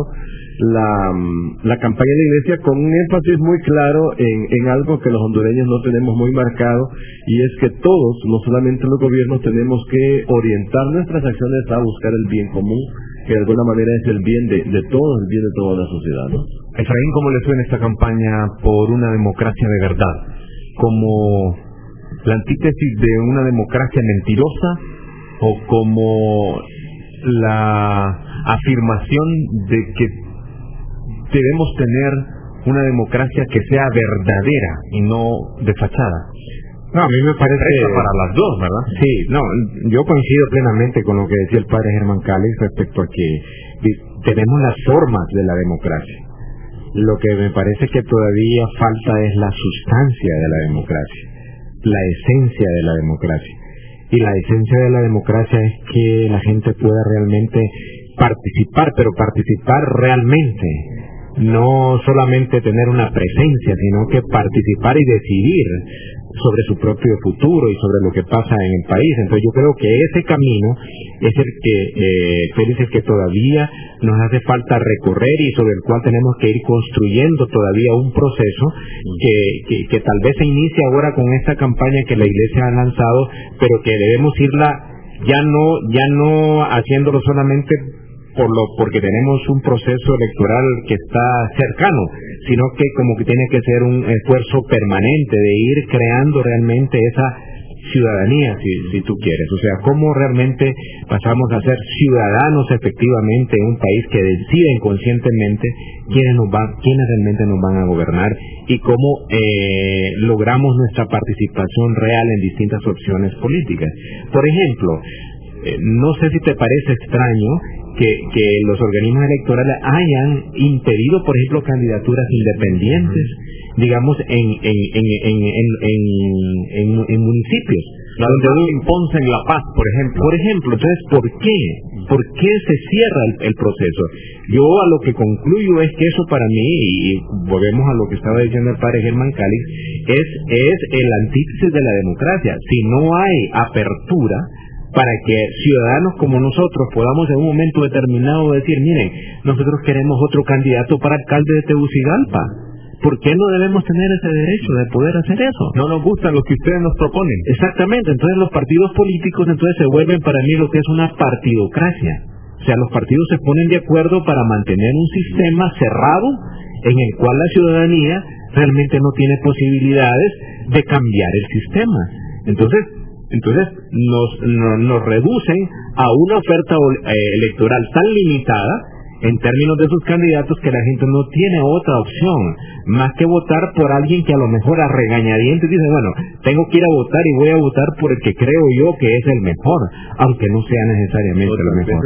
la campaña de la Iglesia, con un énfasis muy claro en algo que los hondureños no tenemos muy marcado, y es que todos, no solamente los gobiernos, tenemos que orientar nuestras acciones a buscar el bien común, que de alguna manera es el bien de todos, el bien de toda la sociedad, ¿no? Efraín, ¿cómo le suena esta campaña por una democracia de verdad? ¿Como la antítesis de una democracia mentirosa, o como la afirmación de que debemos tener una democracia que sea verdadera y no de fachada? No, a mí me parece para las dos, ¿verdad? Sí, no, yo coincido plenamente con lo que decía el padre Germán Cales respecto a que tenemos las formas de la democracia. Lo que me parece que todavía falta es la sustancia de la democracia, la esencia de la democracia. Y la esencia de la democracia es que la gente pueda realmente participar, pero participar realmente, no solamente tener una presencia, sino que participar y decidir sobre su propio futuro y sobre lo que pasa en el país. Entonces yo creo que ese camino es el que Félix, es que todavía nos hace falta recorrer, y sobre el cual tenemos que ir construyendo todavía un proceso que tal vez se inicie ahora con esta campaña que la Iglesia ha lanzado, pero que debemos irla ya no haciéndolo solamente porque tenemos un proceso electoral que está cercano, sino que como que tiene que ser un esfuerzo permanente de ir creando realmente ciudadanía, si tú quieres. O sea, cómo realmente pasamos a ser ciudadanos efectivamente en un país que deciden conscientemente quiénes realmente nos van a gobernar y cómo logramos nuestra participación real en distintas opciones políticas. Por ejemplo, no sé si te parece extraño que los organismos electorales hayan impedido, por ejemplo, candidaturas independientes, digamos, en municipios. En Ponce, en La Paz, por ejemplo. Entonces, ¿por qué? ¿Por qué se cierra el proceso? Yo a lo que concluyo es que eso para mí, y volvemos a lo que estaba diciendo el padre Germán Calix, es el antítesis de la democracia. Si no hay apertura para que ciudadanos como nosotros podamos en un momento determinado decir, miren, nosotros queremos otro candidato para alcalde de Tegucigalpa. ¿Por qué no debemos tener ese derecho de poder hacer eso? No nos gusta lo que ustedes nos proponen. Exactamente, entonces los partidos políticos entonces se vuelven para mí lo que es una partidocracia. O sea, los partidos se ponen de acuerdo para mantener un sistema cerrado en el cual la ciudadanía realmente no tiene posibilidades de cambiar el sistema. Entonces nos reducen a una oferta electoral tan limitada en términos de sus candidatos que la gente no tiene otra opción más que votar por alguien que a lo mejor a regañadientes dice, bueno, tengo que ir a votar y voy a votar por el que creo yo que es el mejor, aunque no sea necesariamente lo mejor.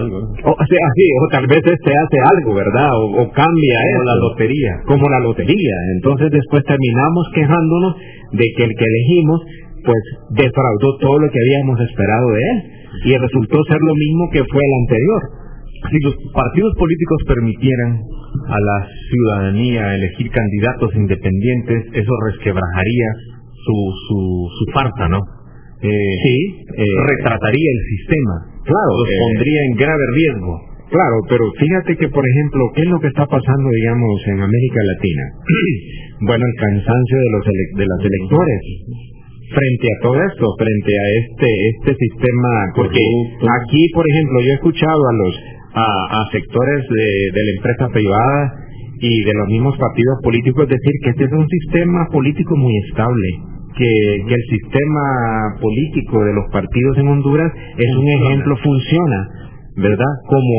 O tal vez hace algo, ¿verdad? O cambia como la lotería. Como la lotería. Entonces después terminamos quejándonos de que el que elegimos pues defraudó todo lo que habíamos esperado de él y resultó ser lo mismo que fue el anterior. Si los partidos políticos permitieran a la ciudadanía elegir candidatos independientes, eso resquebrajaría su farsa, ¿no? Retrataría el sistema. Claro. Los pondría en grave riesgo. Claro, pero fíjate que, por ejemplo, ¿qué es lo que está pasando, digamos, en América Latina? Bueno, el cansancio de los electores. Frente a todo esto, frente a este sistema, porque aquí, por ejemplo, yo he escuchado a sectores de la empresa privada y de los mismos partidos políticos decir que este es un sistema político muy estable, que el sistema político de los partidos en Honduras es un ejemplo, funciona, ¿verdad?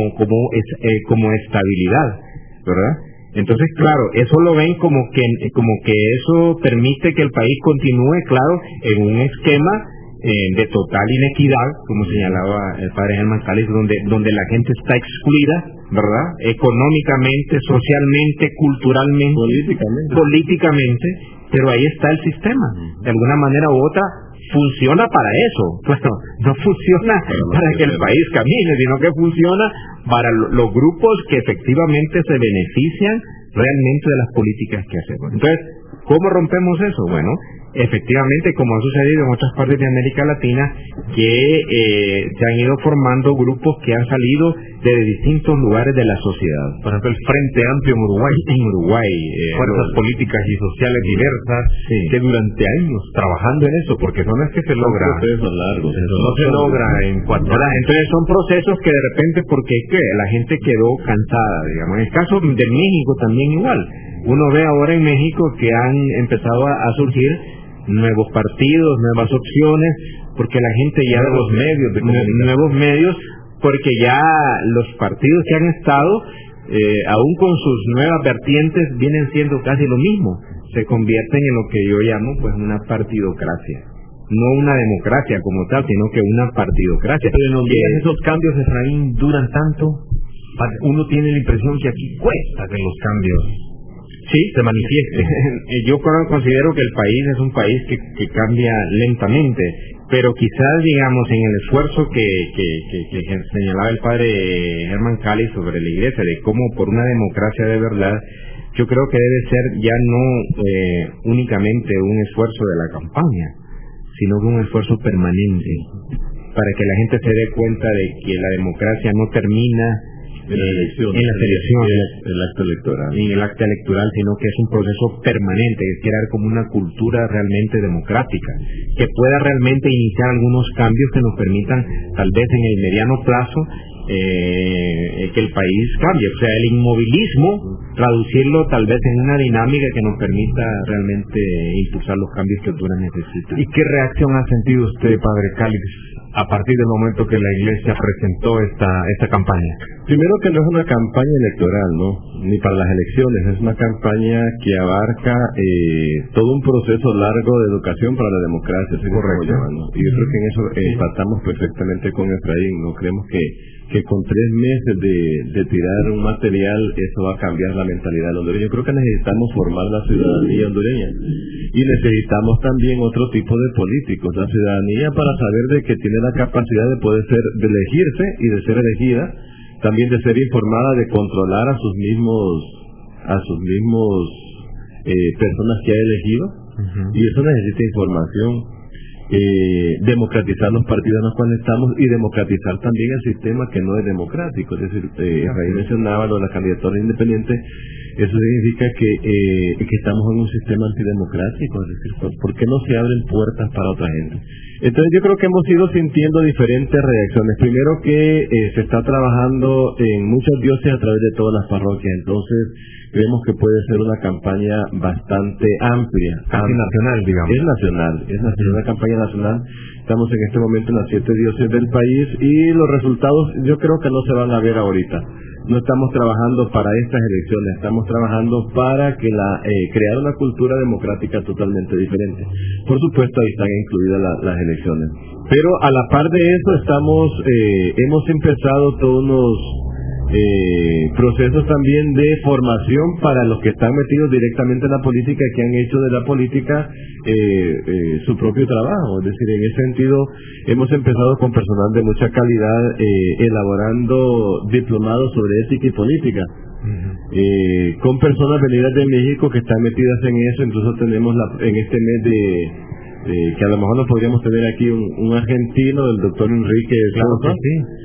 Como estabilidad, ¿verdad? Entonces, claro, eso lo ven como que eso permite que el país continúe, claro, en un esquema de total inequidad, como señalaba el padre Germán Calix, donde la gente está excluida, ¿verdad? Económicamente, socialmente, culturalmente, políticamente, pero ahí está el sistema. De alguna manera u otra, funciona para eso. Bueno, no funciona para que el país camine, sino que funciona para los grupos que efectivamente se benefician realmente de las políticas que hacemos. Entonces, ¿cómo rompemos eso? Bueno, efectivamente, como ha sucedido en otras partes de América Latina, que se han ido formando grupos que han salido de distintos lugares de la sociedad. Por ejemplo, el Frente Amplio en Uruguay. Fuerzas políticas y sociales diversas, que durante años trabajando en eso, porque no es que se logra. No se logra en 4 años. Entonces son procesos que de repente, porque la gente quedó cansada, digamos. En el caso de México también igual. Uno ve ahora en México que han empezado a surgir nuevos partidos, nuevas opciones, porque la gente ya nuevos medios de comunicación. Nuevos medios, porque ya los partidos que han estado, aún con sus nuevas vertientes, vienen siendo casi lo mismo. Se convierten en lo que yo llamo pues una partidocracia. No una democracia como tal, sino que una partidocracia. Pero en Honduras esos cambios, Efraín, duran tanto. Uno tiene la impresión que aquí cuesta que los cambios se manifieste. Yo considero que el país es un país que cambia lentamente, pero quizás, digamos, en el esfuerzo que señalaba el padre Germán Calix sobre la iglesia, de cómo por una democracia de verdad, yo creo que debe ser ya no únicamente un esfuerzo de la campaña, sino un esfuerzo permanente, para que la gente se dé cuenta de que la democracia no termina en las elecciones, en el acto electoral, sino que es un proceso permanente, que es crear como una cultura realmente democrática, que pueda realmente iniciar algunos cambios que nos permitan, tal vez en el mediano plazo, que el país cambie. O sea, el inmovilismo, traducirlo tal vez en una dinámica que nos permita realmente impulsar los cambios que Honduras necesita. ¿Y qué reacción ha sentido usted, Padre Cálix, a partir del momento que la Iglesia presentó esta campaña? Primero que no es una campaña electoral, ¿no? Ni para las elecciones, es una campaña que abarca todo un proceso largo de educación para la democracia, así como llamando. Y yo creo que en eso empatamos perfectamente con Efraín, ¿no? Creemos que con 3 meses de tirar un material, eso va a cambiar la mentalidad del hondureño. Yo creo que necesitamos formar la ciudadanía hondureña. Y necesitamos también otro tipo de políticos, la ciudadanía para saber de que tiene la capacidad de poder de elegirse y de ser elegida, también de ser informada, de controlar a sus mismos personas que ha elegido. Y eso necesita información. Democratizar los partidos en los cuales estamos y democratizar también el sistema que no es democrático. Es decir, Raíl mencionaba lo de la candidatura independiente. Eso significa que estamos en un sistema antidemocrático. Es decir, ¿por qué no se abren puertas para otra gente? Entonces yo creo que hemos ido sintiendo diferentes reacciones. Primero que se está trabajando en muchas diócesis a través de todas las parroquias. Entonces creemos que puede ser una campaña bastante amplia. Casi nacional, digamos. Es nacional, una campaña nacional. Estamos en este momento en las 7 diócesis del país y los resultados yo creo que no se van a ver ahorita. No estamos trabajando para estas elecciones, estamos trabajando para que crear una cultura democrática totalmente diferente. Por supuesto, ahí están incluidas las elecciones. Pero a la par de eso hemos empezado todos unos procesos también de formación para los que están metidos directamente en la política, que han hecho de la política su propio trabajo. Es decir, en ese sentido hemos empezado con personal de mucha calidad elaborando diplomados sobre ética y política, con personas venidas de México que están metidas en eso. Incluso tenemos en este mes que a lo mejor no podríamos tener aquí un argentino, el doctor Enrique Sosa,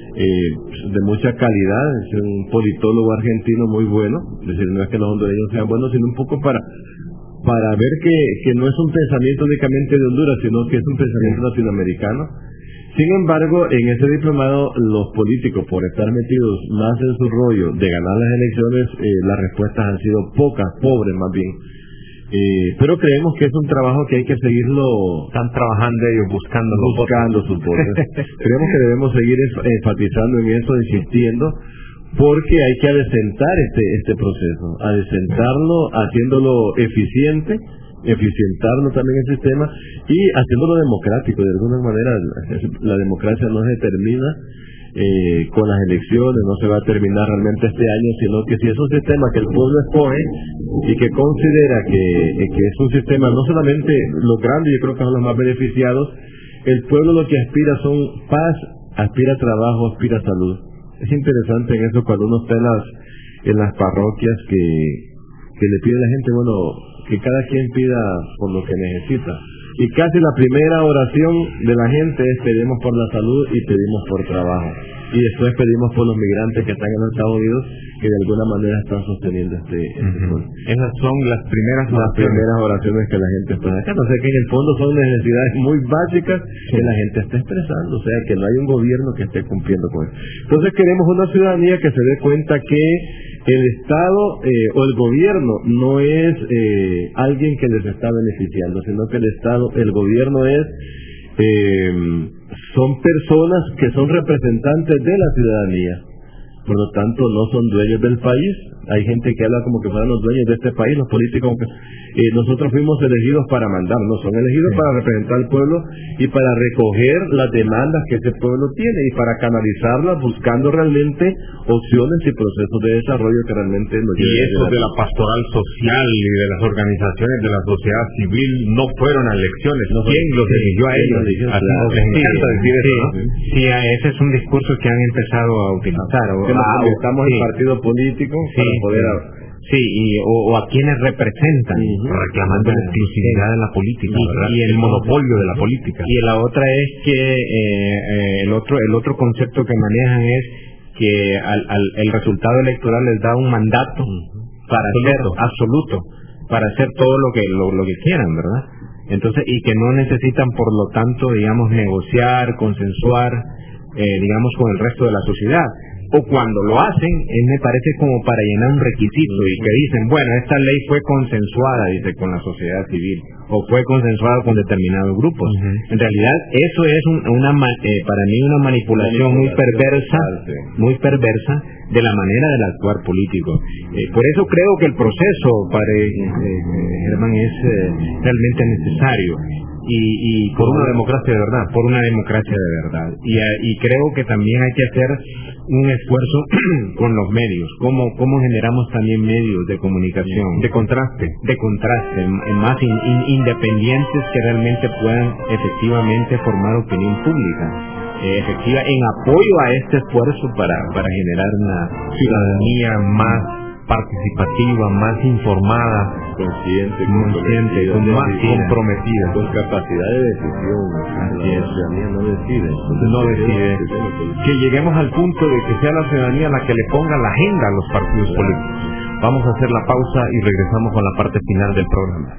de mucha calidad, es un politólogo argentino muy bueno. Es decir, no es que los hondureños sean buenos, sino un poco para ver que no es un pensamiento únicamente de Honduras, sino que es un pensamiento latinoamericano. Sin embargo, en ese diplomado, los políticos, por estar metidos más en su rollo de ganar las elecciones, las respuestas han sido pocas, pobres más bien. Pero creemos que es un trabajo que hay que seguirlo. Están trabajando ellos buscando sus votos. Creemos que debemos seguir enfatizando en eso, insistiendo, porque hay que adecentar este proceso, adecentarlo, haciéndolo eficientarlo también el sistema y haciéndolo democrático. De alguna manera la democracia no se determina con las elecciones, no se va a terminar realmente este año, sino que si es un sistema que el pueblo escoge y que considera que es un sistema, no solamente los grandes, yo creo que son los más beneficiados, el pueblo lo que aspira son paz, aspira trabajo, aspira salud. Es interesante en eso cuando uno está en las parroquias que le pide a la gente, bueno, que cada quien pida por lo que necesita. Y casi la primera oración de la gente es pedimos por la salud y pedimos por trabajo. Y después pedimos por los migrantes que están en los Estados Unidos, que de alguna manera están sosteniendo este pueblo. Esas son las primeras oraciones que la gente está sacando. O sea que en el fondo son necesidades muy básicas que la gente está expresando. O sea que no hay un gobierno que esté cumpliendo con eso. Entonces queremos una ciudadanía que se dé cuenta que el Estado o el gobierno no es alguien que les está beneficiando, sino que el gobierno son personas que son representantes de la ciudadanía. Por lo tanto, no son dueños del país. Hay gente que habla como que fueran los dueños de este país, los políticos. Nosotros fuimos elegidos para mandar, no, son elegidos para representar al pueblo y para recoger las demandas que ese pueblo tiene y para canalizarlas buscando realmente opciones y procesos de desarrollo que realmente nos lleven. Y eso de la pastoral social y de las organizaciones de la sociedad civil no fueron a elecciones. ¿Quién los eligió a ellos? Les encanta decir eso, ¿no? Sí, ese es un discurso que han empezado a utilizar. Estamos en partido político para poder... o a quienes representan, reclamando la exclusividad de la política y el monopolio de la política. Y la otra es que el otro concepto que manejan es que el resultado electoral les da un mandato para hacer absoluto, para hacer todo lo que quieran, ¿verdad? Entonces, y que no necesitan por lo tanto, digamos, negociar, consensuar digamos, con el resto de la sociedad. O cuando lo hacen, me parece como para llenar un requisito y que dicen, bueno, esta ley fue consensuada, dice, con la sociedad civil, o fue consensuada con determinados grupos. En realidad, eso es para mí una manipulación muy perversa de la manera del actuar político. Por eso creo que el proceso, padre Germán, es realmente necesario. Y por una democracia de verdad. Por una democracia de verdad. Y creo que también hay que hacer un esfuerzo con los medios. ¿Cómo generamos también medios de comunicación? De contraste, más independientes que realmente puedan efectivamente formar opinión pública. Efectiva en apoyo a este esfuerzo para generar una ciudadanía más participativa, más informada, consciente, más comprometida, con capacidad de decisión. La ciudadanía no decide. Que lleguemos al punto de que sea la ciudadanía la que le ponga la agenda a los partidos políticos. Vamos a hacer la pausa y regresamos con la parte final del programa.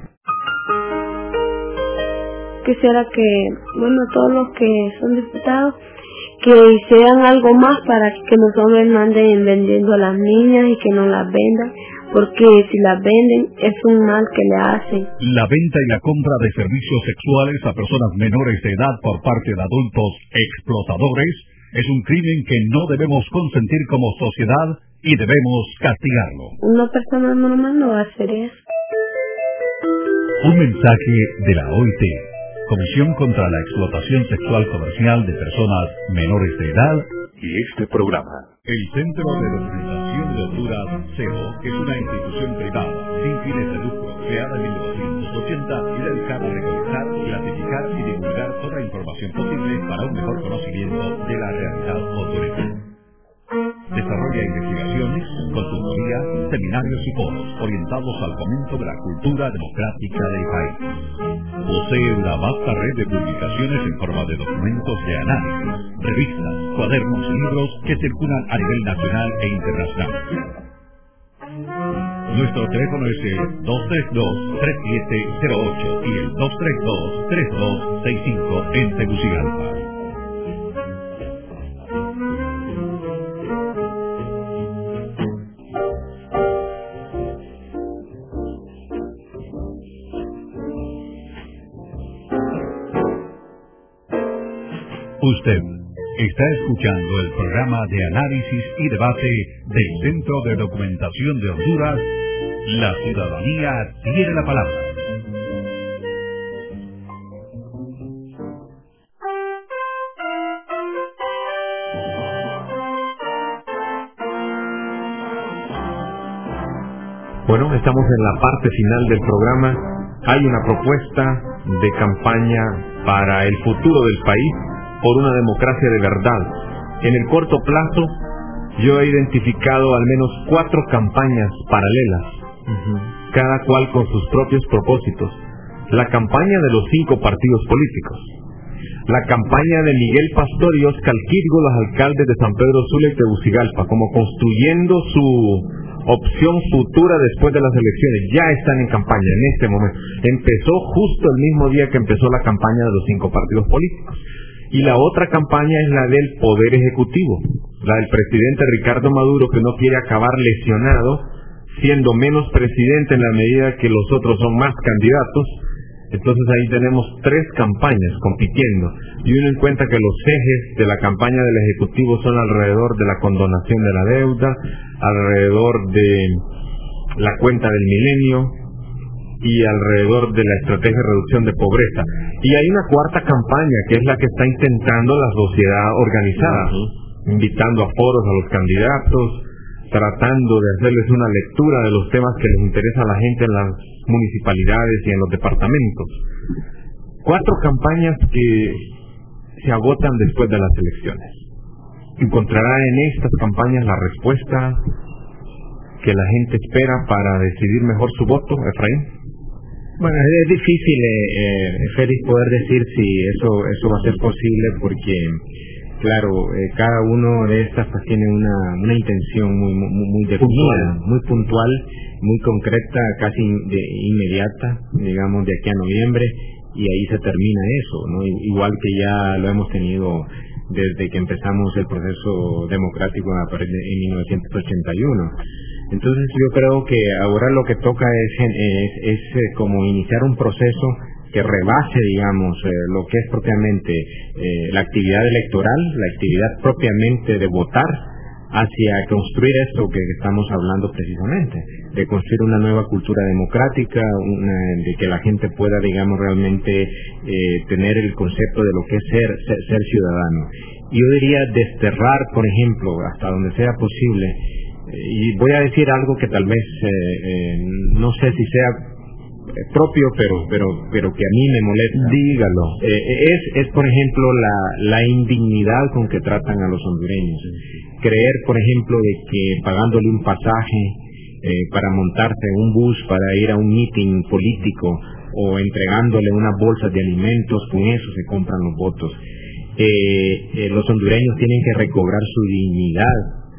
Quisiera que, todos los que son diputados, que hicieran algo más para que los hombres no anden vendiendo a las niñas y que no las vendan, porque si las venden es un mal que le hacen. La venta y la compra de servicios sexuales a personas menores de edad por parte de adultos explotadores es un crimen que no debemos consentir como sociedad y debemos castigarlo. Una persona normal no va a hacer eso. Un mensaje de la OIT, Comisión contra la Explotación Sexual Comercial de Personas Menores de Edad, y este programa. El Centro de Documentación de Honduras, CEDO, es una institución privada sin fines de lucro, creada en 1980 y dedicada a recolectar, clasificar y divulgar toda información posible para un mejor conocimiento de la realidad hondureña. Desarrolla investigaciones, consultoría, seminarios y foros orientados al fomento de la cultura democrática del país. Posee una vasta red de publicaciones en forma de documentos de análisis, revistas, cuadernos y libros que circulan a nivel nacional e internacional. Nuestro teléfono es el 232-3708 y el 232-3265 en Tegucigalpa. Usted está escuchando el programa de análisis y debate del Centro de Documentación de Honduras. La ciudadanía tiene la palabra. Bueno, estamos en la parte final del programa. Hay una propuesta de campaña para el futuro del país por una democracia de verdad. En el corto plazo, yo he identificado al menos 4 campañas paralelas, cada cual con sus propios propósitos. La campaña de los 5 partidos políticos, la campaña de Miguel Pastor y Óscar Quirgo, los alcaldes de San Pedro Sula y Tegucigalpa, como construyendo su opción futura después de las elecciones. Ya están en campaña en este momento. Empezó justo el mismo día que empezó la campaña de los 5 partidos políticos. Y la otra campaña es la del Poder Ejecutivo, la del presidente Ricardo Maduro, que no quiere acabar lesionado, siendo menos presidente en la medida que los otros son más candidatos. Entonces ahí tenemos 3 campañas compitiendo, y uno encuentra que los ejes de la campaña del Ejecutivo son alrededor de la condonación de la deuda, alrededor de la cuenta del milenio, y alrededor de la estrategia de reducción de pobreza. Y hay una cuarta campaña, que es la que está intentando la sociedad organizada, invitando a foros a los candidatos, tratando de hacerles una lectura de los temas que les interesa a la gente en las municipalidades y en los departamentos. 4 campañas que se agotan después de las elecciones. ¿Encontrará en estas campañas la respuesta que la gente espera para decidir mejor su voto, Efraín? Bueno, es difícil, Félix, poder decir si eso va a ser posible, porque, claro, cada uno de estas pues tiene una intención muy definida, muy puntual, muy concreta, casi inmediata, digamos, de aquí a noviembre, y ahí se termina eso, ¿no? Igual que ya lo hemos tenido desde que empezamos el proceso democrático en 1981. Entonces yo creo que ahora lo que toca es como iniciar un proceso que rebase, digamos, lo que es propiamente la actividad electoral, la actividad propiamente de votar, hacia construir esto que estamos hablando precisamente, de construir una nueva cultura democrática, de que la gente pueda, digamos, realmente tener el concepto de lo que es ser ciudadano. Yo diría desterrar, por ejemplo, hasta donde sea posible, y voy a decir algo que tal vez no sé si sea propio, pero que a mí me molesta. Dígalo. Es por ejemplo la indignidad con que tratan a los hondureños. Creer, por ejemplo, de que pagándole un pasaje para montarse en un bus para ir a un meeting político o entregándole unas bolsas de alimentos, con eso se compran los votos. Los hondureños tienen que recobrar su dignidad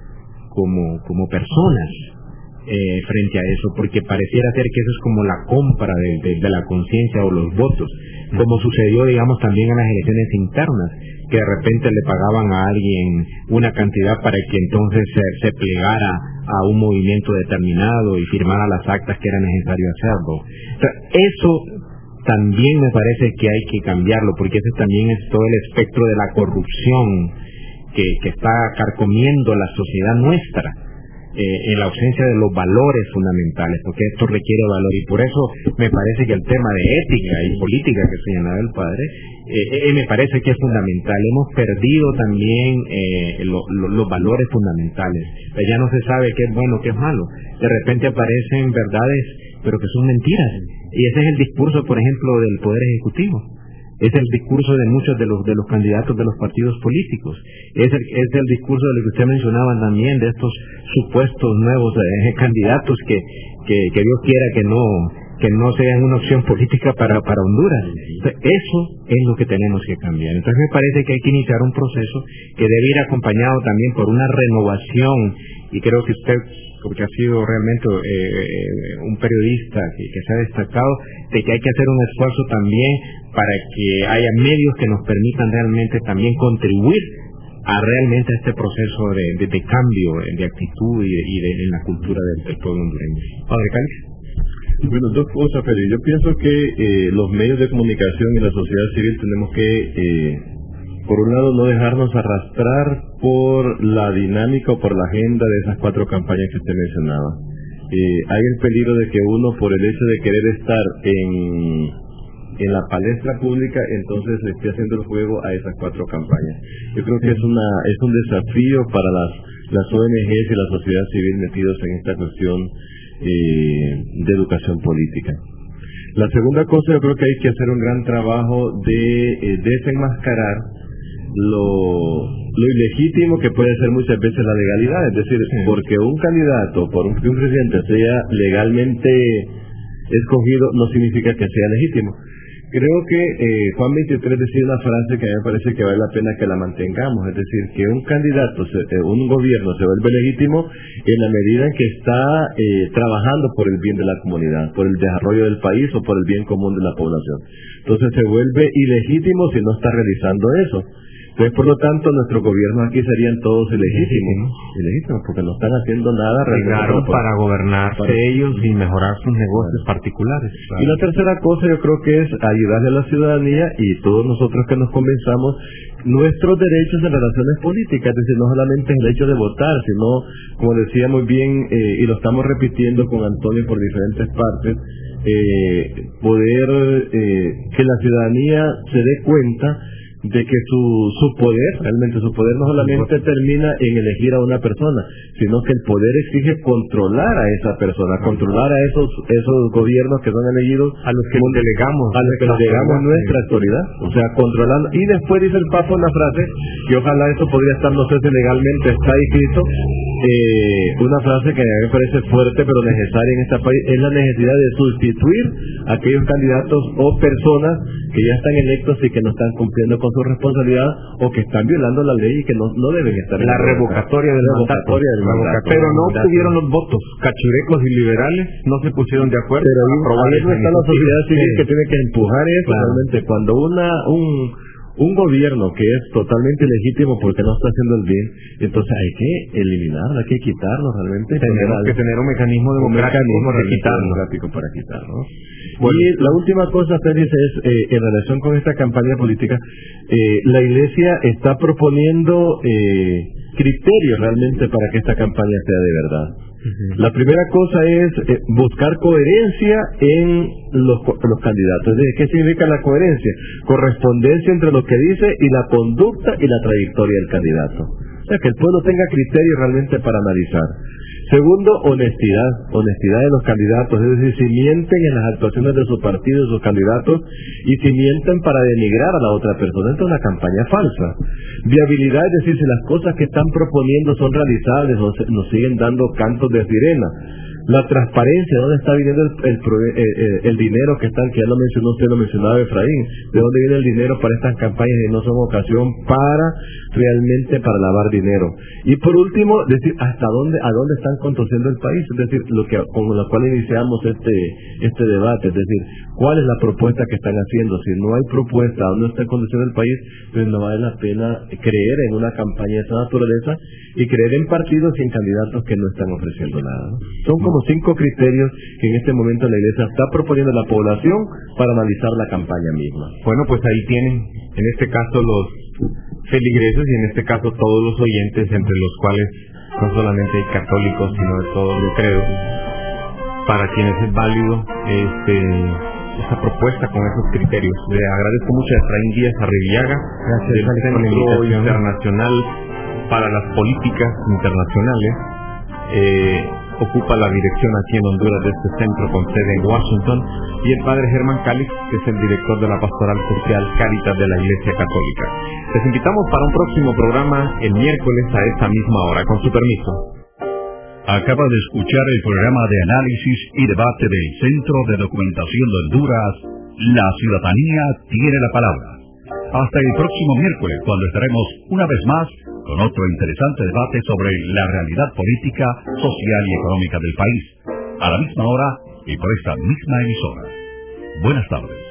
como personas frente a eso, porque pareciera ser que eso es como la compra de la conciencia o los votos, como sucedió, digamos, también en las elecciones internas, que de repente le pagaban a alguien una cantidad para que entonces se plegara a un movimiento determinado y firmara las actas que era necesario hacerlo. O sea, eso también me parece que hay que cambiarlo, porque ese también es todo el espectro de la corrupción que está carcomiendo la sociedad nuestra, en la ausencia de los valores fundamentales, porque esto requiere valor, y por eso me parece que el tema de ética y política que señalaba el padre, me parece que es fundamental. Hemos perdido también los valores fundamentales, ya no se sabe qué es bueno, qué es malo, de repente aparecen verdades pero que son mentiras, y ese es el discurso, por ejemplo, del Poder Ejecutivo. Es el discurso de muchos de los candidatos de los partidos políticos. Es el discurso de lo que usted mencionaba también, de estos supuestos nuevos candidatos que Dios quiera que no sean una opción política para Honduras. Entonces, eso es lo que tenemos que cambiar. Entonces me parece que hay que iniciar un proceso que debe ir acompañado también por una renovación, y creo que usted, porque ha sido realmente un periodista que se ha destacado, de que hay que hacer un esfuerzo también para que haya medios que nos permitan realmente también contribuir a realmente este proceso de cambio de actitud y en la cultura del pueblo hondureño. Padre Cáliz. Bueno, dos cosas, pero yo pienso que los medios de comunicación y la sociedad civil tenemos que, por un lado, no dejarnos arrastrar por la dinámica o por la agenda de esas 4 campañas que usted mencionaba. Hay el peligro de que uno, por el hecho de querer estar en la palestra pública, entonces le esté haciendo el juego a esas 4 campañas. Yo creo que es un desafío para las ONGs y la sociedad civil metidos en esta cuestión de educación política. La segunda cosa, yo creo que hay que hacer un gran trabajo de desenmascarar lo ilegítimo que puede ser muchas veces la legalidad, es decir, porque un candidato, por un presidente sea legalmente escogido, no significa que sea legítimo. Creo que Juan 23 decía una frase que a mí me parece que vale la pena que la mantengamos, es decir, que un candidato, un gobierno se vuelve legítimo en la medida en que está trabajando por el bien de la comunidad, por el desarrollo del país o por el bien común de la población. Entonces se vuelve ilegítimo si no está realizando eso. Entonces, por lo tanto, nuestros gobiernos aquí serían todos ilegítimos, porque no están haciendo nada realmente para gobernarse ellos y mejorar sus negocios particulares. Y la tercera cosa, yo creo que es ayudarle a la ciudadanía y todos nosotros que nos convenzamos nuestros derechos en relaciones políticas, es decir, no solamente el hecho de votar, sino, como decía muy bien, y lo estamos repitiendo con Antonio por diferentes partes, poder que la ciudadanía se dé cuenta de que su poder, realmente su poder no solamente termina en elegir a una persona, sino que el poder exige controlar a esa persona, controlar a esos gobiernos que son elegidos, a los que delegamos nuestra autoridad, o sea, controlando. Y después dice el Papa una frase, que ojalá eso podría estar, no sé si legalmente está escrito, una frase que a mí me parece fuerte pero necesaria en este país, es la necesidad de sustituir a aquellos candidatos o personas que ya están electos y que no están cumpliendo con su responsabilidad o que están violando la ley y que no deben estar la revocatoria del mandato. Pero no obtuvieron los votos. Cachurecos y liberales no se pusieron de acuerdo. Pero ahí no está la sociedad civil que tiene que empujar eso. Realmente, cuando un gobierno que es totalmente legítimo porque no está haciendo el bien, entonces hay que eliminarlo, hay que quitarlo realmente. Tenemos que tener un mecanismo democrático para quitarlo. Bueno, y la última cosa, Félix, es en relación con esta campaña política, la Iglesia está proponiendo criterios realmente para que esta campaña sea de verdad. La primera cosa es buscar coherencia en los candidatos. ¿Qué significa la coherencia? Correspondencia entre lo que dice y la conducta y la trayectoria del candidato. O sea, que el pueblo tenga criterios realmente para analizar. Segundo, honestidad de los candidatos, es decir, si mienten en las actuaciones de sus partidos, de sus candidatos, y si mienten para denigrar a la otra persona, entonces es una campaña falsa. Viabilidad, es decir, si las cosas que están proponiendo son realizables o nos siguen dando cantos de sirena. La transparencia, ¿dónde está viniendo el dinero que están, que ya lo mencionó usted, lo mencionaba Efraín? ¿De dónde viene el dinero para estas campañas que no son ocasión realmente para lavar dinero? Y por último, decir a dónde están conduciendo el país, es decir, con la cual iniciamos este debate, es decir, ¿cuál es la propuesta que están haciendo? Si no hay propuesta, ¿a dónde está conduciendo el país? Pues no vale la pena creer en una campaña de esa naturaleza y creer en partidos y en candidatos que no están ofreciendo nada, ¿no? Son como 5 criterios que en este momento la Iglesia está proponiendo a la población para analizar la campaña misma. Bueno, pues ahí tienen, en este caso los feligreses y en este caso todos los oyentes, entre los cuales no solamente hay católicos, sino de todos los credos, para quienes es válido esta propuesta con esos criterios. Le agradezco mucho a Efraín Díaz Arribiaga, del Centro Internacional para las Políticas Internacionales. Ocupa la dirección aquí en Honduras de este centro con sede en Washington, y el padre Germán Calix, que es el director de la Pastoral Social Cáritas de la Iglesia Católica. Les invitamos para un próximo programa el miércoles a esta misma hora, con su permiso. Acaba de escuchar el programa de análisis y debate del Centro de Documentación de Honduras, La Ciudadanía tiene la palabra. Hasta el próximo miércoles, cuando estaremos una vez más con otro interesante debate sobre la realidad política, social y económica del país, a la misma hora y por esta misma emisora. Buenas tardes.